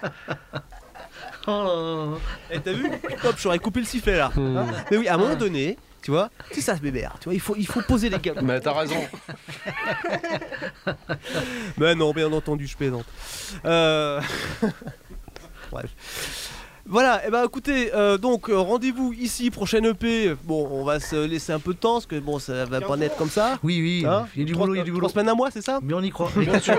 Speaker 1: Oh. T'as vu? Hop, j'aurais coupé le sifflet là. Mais oui, à un moment donné, tu vois, c'est ça, bébert. Tu vois, il faut poser les gars.
Speaker 7: Mais t'as raison.
Speaker 1: Mais non, bien entendu, je plaisante. Bref. Voilà, et écoutez, donc rendez-vous ici, prochaine EP. Bon, on va se laisser un peu de temps parce que bon, ça va pas naître comme ça.
Speaker 4: Oui,
Speaker 1: hein,
Speaker 4: il y a du boulot,
Speaker 1: 3 semaines à mois, c'est ça?
Speaker 4: Mais on y croit.
Speaker 7: Bien sûr.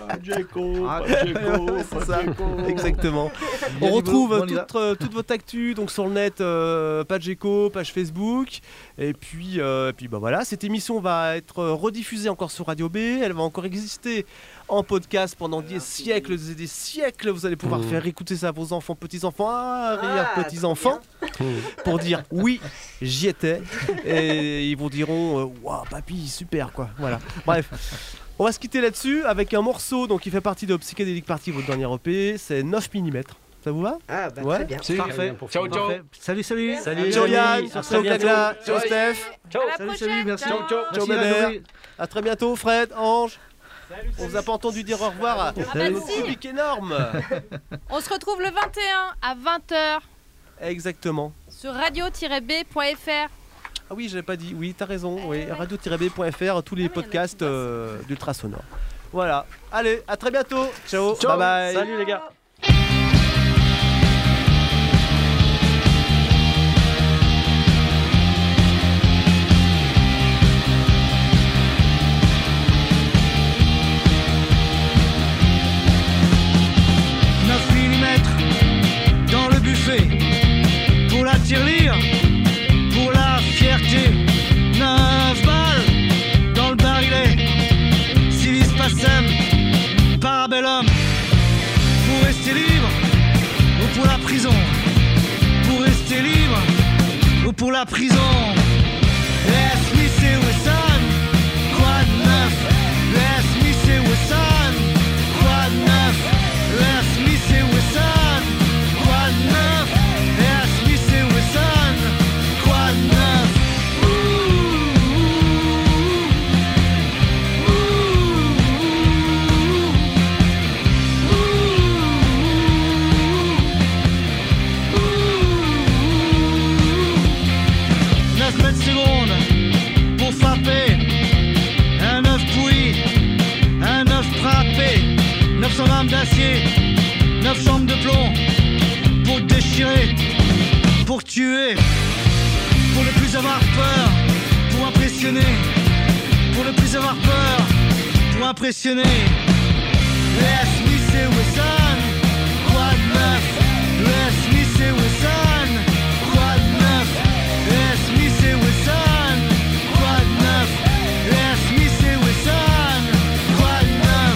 Speaker 1: C'est ça, exactement. On retrouve toute votre actu donc sur le net, Pajeko, page Facebook. Et puis voilà, cette émission va être rediffusée encore sur Radio B. Elle va encore exister en podcast pendant des siècles et des siècles. Vous allez pouvoir faire écouter ça à vos enfants, petits-enfants, arrière-petits-enfants, pour dire oui, j'y étais. Et ils vous diront waouh, papy, super quoi. Voilà. Bref. On va se quitter là-dessus avec un morceau donc, qui fait partie de Psychedelic Party, votre dernier EP. C'est 9 mm. Ça vous va?
Speaker 3: Ah bah très bien.
Speaker 1: C'est parfait.
Speaker 7: Ciao.
Speaker 4: Salut.
Speaker 1: Ciao Yann, ciao Glagla, ciao Steph.
Speaker 8: Ciao. À la prochaine.
Speaker 4: Merci.
Speaker 1: Ciao bébé. À très bientôt Fred, Ange. On vous a pas entendu dire au revoir à notre public énorme.
Speaker 8: On se retrouve le 21 à 20h.
Speaker 1: Exactement.
Speaker 8: Sur radio-b.fr.
Speaker 1: Ah oui, j'avais pas dit. Oui, t'as raison. Oui, radio-b.fr, tous les podcasts d'Ultrasonore. Voilà. Allez, à très bientôt. Ciao. Bye bye.
Speaker 6: Salut les gars.
Speaker 5: Dans le buffet, pour la tirelire, pour la fierté, 9 balles dans le barillet. nouvel homme. Pour rester libre ou pour la prison. Pour rester libre ou pour la prison. Les Smith et Wesson, quoi de neuf? Les Smith et Wesson, quoi de neuf? Les Smith et Wesson, quoi de neuf? Les Smith et Wesson, quoi de neuf? Secondes pour frapper un œuf pourri, un œuf frappé, 900 grammes d'acier, 9 chambres de plomb pour déchirer, pour tuer, pour ne plus avoir peur, pour impressionner, pour ne plus avoir peur, pour impressionner. Les Smith et Wesson, quoi de neuf? Les Smith et Wesson, quoi de neuf? Les Smith et Wesson, quoi de neuf? Les Smith et Wesson, quoi de neuf?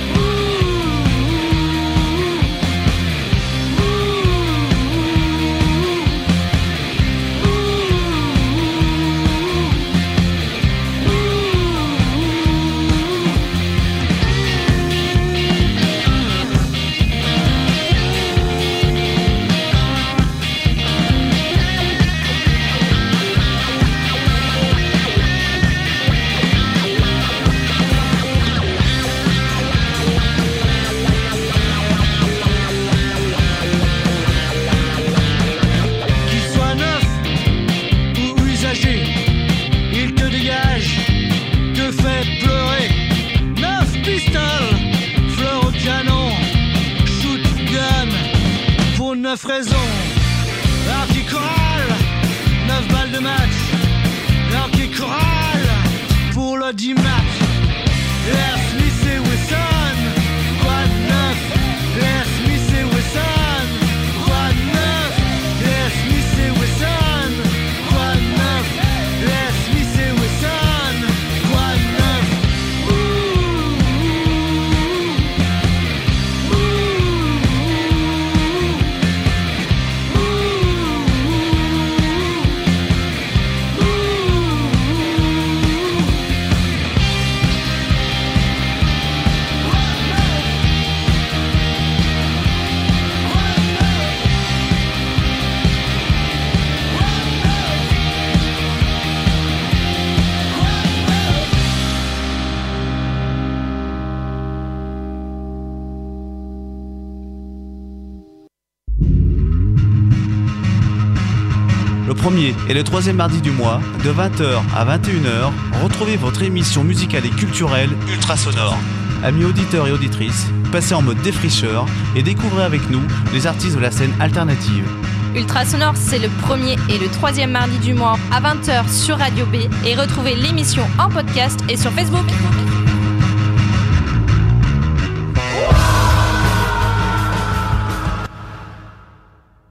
Speaker 5: Il te dégage, te fait pleurer. 9 pistoles, fleurs au canon, shootgun pour 9 raisons. L'arc chorale, 9 balles de match. L'arc chorale pour le 10 match. Les Smith et Wesson, quoi de neuf? Les Smith et Wesson, quoi de neuf? Les Smith et Wesson, quoi de neuf? Les Smith et Wesson, quoi de neuf?
Speaker 12: Le premier et le troisième mardi du mois, de 20h à 21h, retrouvez votre émission musicale et culturelle Ultrasonore. Amis auditeurs et auditrices, passez en mode défricheur et découvrez avec nous les artistes de la scène alternative.
Speaker 8: Ultrasonore, c'est le premier et le troisième mardi du mois à 20h sur Radio B et retrouvez l'émission en podcast et sur Facebook.